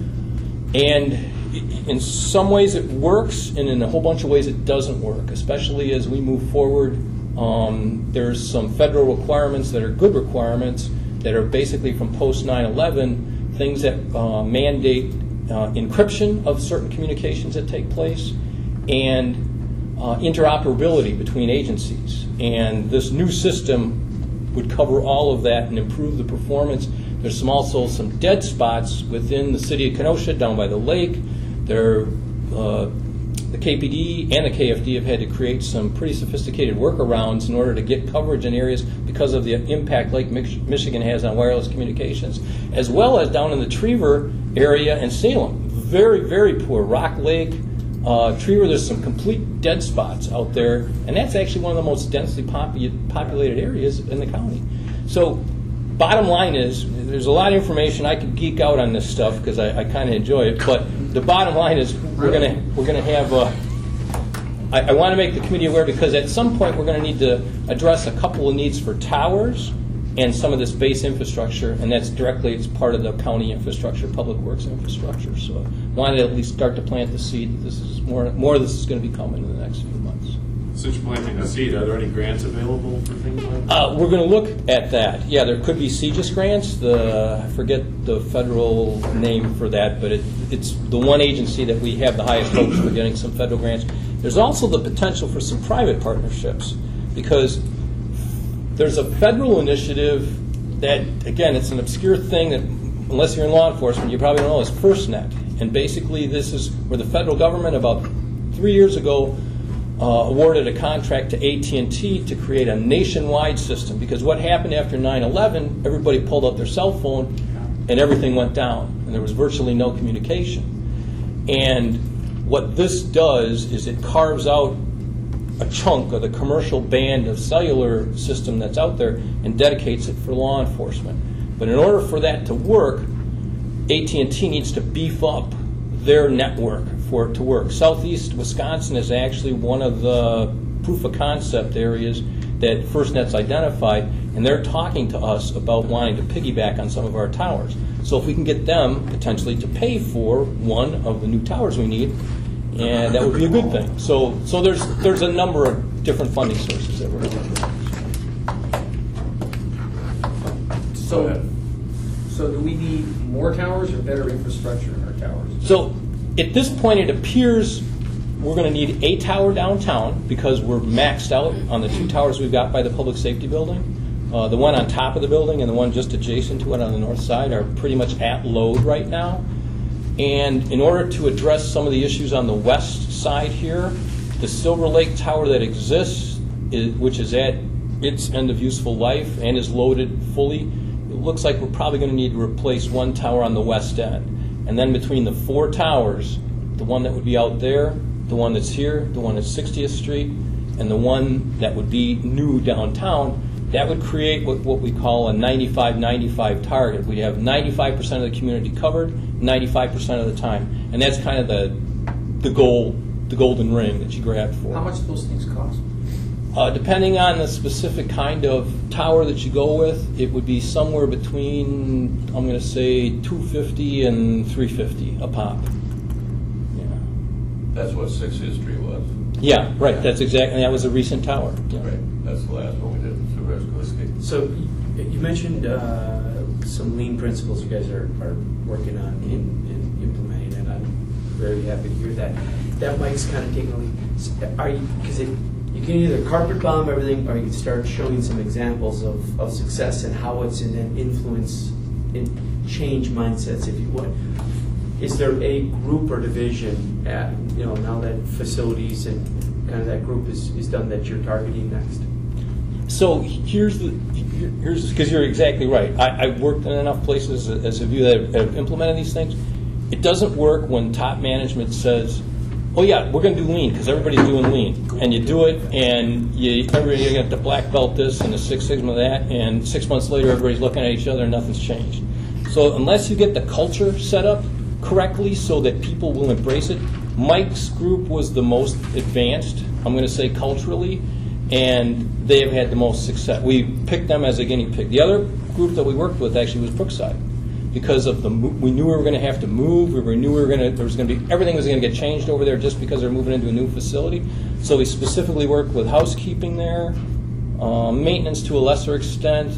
And in some ways it works, and in a whole bunch of ways it doesn't work, especially as we move forward. Um, there's some federal requirements that are good requirements that are basically from post nine eleven, things that uh, mandate uh, encryption of certain communications that take place, and Uh, interoperability between agencies. And this new system would cover all of that and improve the performance. There's some also some dead spots within the city of Kenosha down by the lake. There, uh, the K P D and the K F D have had to create some pretty sophisticated workarounds in order to get coverage in areas because of the impact Lake Mich- Michigan has on wireless communications, as well as down in the Trevor area and Salem. Very, very poor. Rock Lake, Uh, Trevor, there's some complete dead spots out there, and that's actually one of the most densely popu- populated areas in the county. So, bottom line is, there's a lot of information. I could geek out on this stuff because I, I kind of enjoy it. But the bottom line is, we're gonna we're gonna have. Uh, I, I want to make the committee aware because at some point we're going to need to address a couple of needs for towers and some of this base infrastructure, and that's directly it's part of the county infrastructure, public works infrastructure. So I wanted to at least start to plant the seed that this is more more of this is going to be coming in the next few months. Since you're planting the seed, are there any grants available for things like that? Uh, we're going to look at that. Yeah, there could be C G I S grants. The I forget the federal name for that, but it, it's the one agency that we have the highest hopes for getting some federal grants. There's also the potential for some private partnerships because there's a federal initiative that, again, it's an obscure thing that, unless you're in law enforcement, you probably don't know, is FirstNet. And basically this is where the federal government about three years ago uh, awarded a contract to A T and T to create a nationwide system. Because what happened after nine eleven, everybody pulled out their cell phone and everything went down, and there was virtually no communication. And what this does is it carves out a chunk of the commercial band of cellular system that's out there and dedicates it for law enforcement. But in order for that to work, A T and T needs to beef up their network for it to work. Southeast Wisconsin is actually one of the proof of concept areas that FirstNet's identified, and they're talking to us about wanting to piggyback on some of our towers. So if we can get them potentially to pay for one of the new towers we need, and that would be a good thing. So so there's there's a number of different funding sources that we're looking at. So, so do we need more towers or better infrastructure in our towers? So at this point, it appears we're going to need a tower downtown because we're maxed out on the two towers we've got by the public safety building. Uh, the one on top of the building and the one just adjacent to it on the north side are pretty much at load right now. And in order to address some of the issues on the west side here, the Silver Lake Tower that exists, is, which is at its end of useful life and is loaded fully, it looks like we're probably going to need to replace one tower on the west end. And then between the four towers, the one that would be out there, the one that's here, the one at sixtieth Street, and the one that would be new downtown, that would create what, what we call a ninety-five ninety-five target. We'd have ninety-five percent of the community covered ninety-five percent of the time. And that's kind of the the goal, the golden ring that you grab for. How much do those things cost? Uh, depending on the specific kind of tower that you go with, it would be somewhere between, I'm going to say, two hundred fifty dollars and three hundred fifty dollars a pop. That's what sixtieth Street was. Yeah, right. That's exactly. That was a recent tower. Yeah. Right. That's the last one we did. So you mentioned uh, some lean principles you guys are, are working on in, in implementing, and I'm very happy to hear that. That Mike's kind of taking a lead. Are you because it you can either carpet bomb everything, or you can start showing some examples of, of success and how it's in an influence, in change mindsets, if you would. Is there a group or division at, you know, now that facilities and kind of that group is, is done that you're targeting next? So here's the here's because you're exactly right. I, I've worked in enough places as have you that have implemented these things. It doesn't work when top management says, "Oh yeah, we're going to do lean because everybody's doing lean," and you do it, and you everybody you got the black belt this and the Six Sigma that, and six months later everybody's looking at each other and nothing's changed. So unless you get the culture set up correctly so that people will embrace it, Mike's group was the most advanced, I'm going to say culturally, and they have had the most success. We picked them as a guinea pig. The other group that we worked with actually was Brookside, because of the we knew we were going to have to move. We knew we were going to there was going to be everything was going to get changed over there just because they're moving into a new facility. So we specifically worked with housekeeping there, um, maintenance to a lesser extent,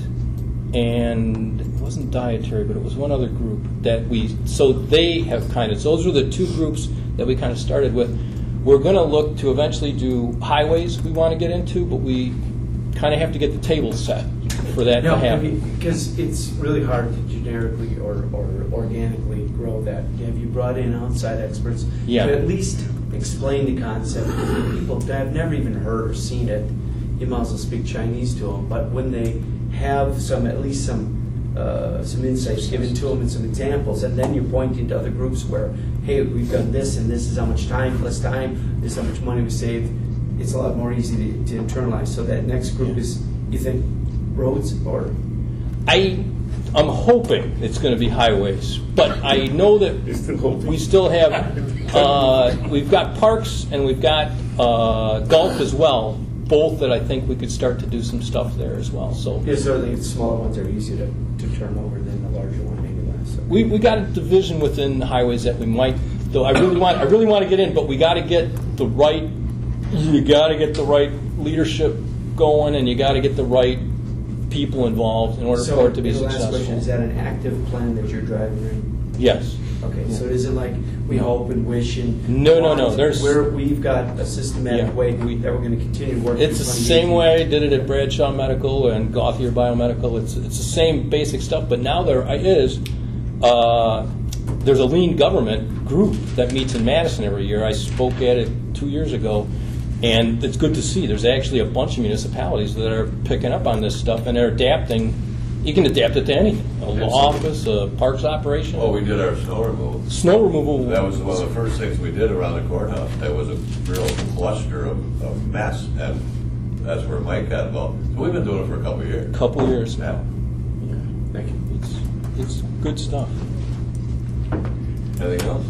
and it wasn't dietary, but it was one other group that we. So they have kind of. So those were the two groups that we kind of started with. We're going to look to eventually do highways we want to get into, but we kind of have to get the table set for that no, to happen. I mean, because it's really hard to generically or, or organically grow that. Have you brought in outside experts Yeah. to at least explain the concept? Because people that have never even heard or seen it, you might as well speak Chinese to them. But when they have some, at least some uh, some insights given to them and some examples, and then you're pointing to other groups where, hey, we've done this, and this is how much time, less time, this is how much money we saved. It's a lot more easy to, to internalize. So that next group is, you think, roads or? I, I'm hoping it's going to be highways, but I know that we still have, uh, we've got parks and we've got uh, golf as well, both that I think we could start to do some stuff there as well. So yeah, certainly the smaller ones are easier to, to turn over than the larger one, maybe less. So. We we got a division within the highways that we might, though I really want I really want to get in, but we got to get the right, you got to get the right leadership going, and you got to get the right people involved in order so for it to be the successful. Last question, is that an active plan that you're driving in? Yes. Okay, Yeah. so is it like we hope and wish and No, no, no, want, there's- where we've got a systematic Yeah. way we, that we're going to continue to work. It's the through same twenty way I did it at Bradshaw Medical and Gauthier Biomedical. It's it's the same basic stuff, but now there is uh, there's a lean government group that meets in Madison every year. I spoke at it two years ago, and it's good to see. There's actually a bunch of municipalities that are picking up on this stuff and they're adapting You can adapt it to anything, a law office, a parks operation. Oh, we did our snow removal. Snow removal. That was one of the first things we did around the courthouse. That was a real cluster of, of mess, and that's where Mike got involved. So we've been doing it for a couple of years. Couple years now. Yeah. Thank you. It's, it's good stuff. Anything else?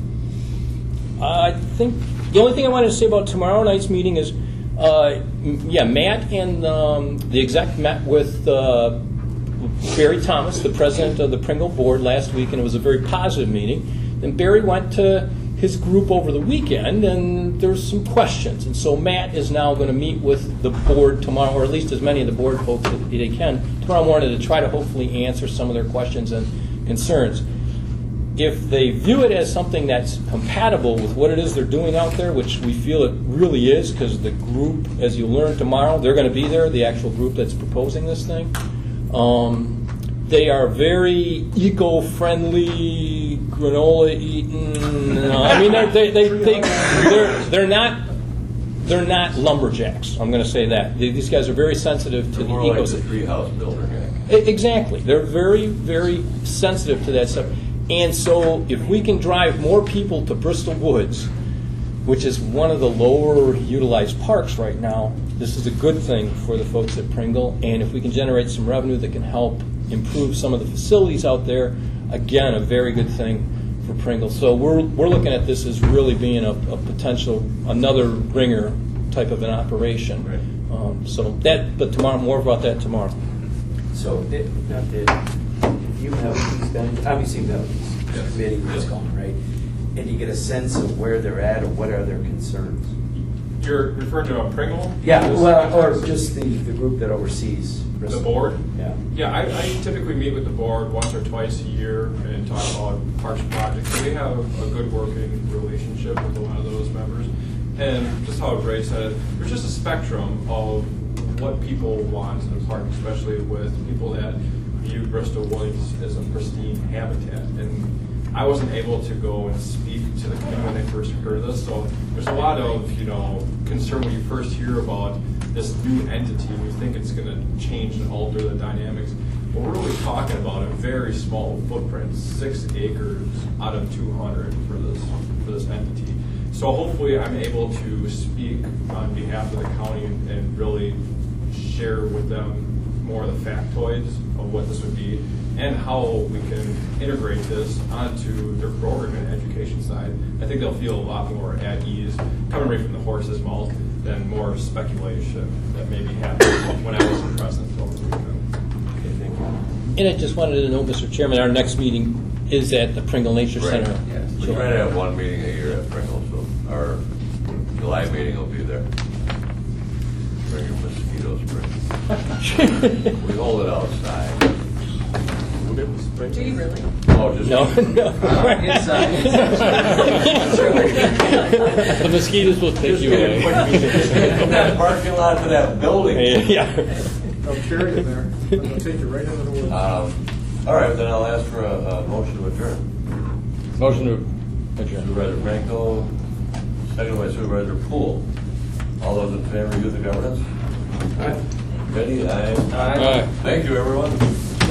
I think the only thing I wanted to say about tomorrow night's meeting is, uh, m- yeah, Matt and um, the exec met with uh, Barry Thomas, the president of the Pringle board, last week, and it was a very positive meeting. And Barry went to his group over the weekend, and there's some questions. And so Matt is now going to meet with the board tomorrow, or at least as many of the board folks as they can, tomorrow morning to try to hopefully answer some of their questions and concerns. If they view it as something that's compatible with what it is they're doing out there, which we feel it really is, because the group, as you learn tomorrow, they're going to be there, the actual group that's proposing this thing. Um, they are very eco-friendly, granola-eating. Uh, I mean, they're, they, they, they, they're, they're not they're not lumberjacks. I'm going to say that. They, these guys are very sensitive to They're the more like the ecosystem. treehouse builder guy. E- Exactly. They're very, very sensitive to that stuff. And so if we can drive more people to Bristol Woods, which is one of the lower utilized parks right now, this is a good thing for the folks at Pringle. And if we can generate some revenue that can help improve some of the facilities out there, again, a very good thing for Pringle. So we're we're looking at this as really being a, a potential, another ringer type of an operation. Right. Um, so that, but tomorrow, more about that tomorrow. So, it- not that, if you have these, done- obviously you have this Yes. committee that's Yes. going, right? And you get a sense of where they're at or what are their concerns? You're referring to a Pringle? Yeah, This well, or context? just the, the group that oversees The Bristol. board? Yeah. Yeah, I, I typically meet with the board once or twice a year and talk about parks projects. We have a good working relationship with a lot of those members. And just how Ray said, there's just a spectrum of what people want in a park, especially with people that view Bristol Woods as a pristine habitat. And I wasn't able to go and speak to the committee when they first heard this, so there's a lot of, you know, concern when you first hear about this new entity and you think it's going to change and alter the dynamics. But we're really talking about a very small footprint, six acres out of two hundred for this for this entity. So hopefully I'm able to speak on behalf of the county and, and really share with them more of the factoids of what this would be and how we can integrate this onto their program and education side. I think they'll feel a lot more at ease coming right from the horse's mouth than more speculation that maybe happened when I wasn't present over the weekend. Okay, thank you. And I just wanted to know, Mister Chairman, our next meeting is at the Pringle Nature Right. Center. Yes. We try to have one meeting a year at Pringle, so our July meeting will be there. Bring your mosquito spray. We hold it outside. Do you really? Oh, just. No, no. Inside. The mosquitoes will take Just you get a away. quick meeting. From that parking lot to that building. Yeah. They'll carry you there, and they'll take you right into the woods. Um, all right, then I'll ask for a, a motion to adjourn. Motion to adjourn. Supervisor Franco, second by Supervisor Poole. All those in favor of youth and governance? Ready? Aye. Aye. Thank you, everyone.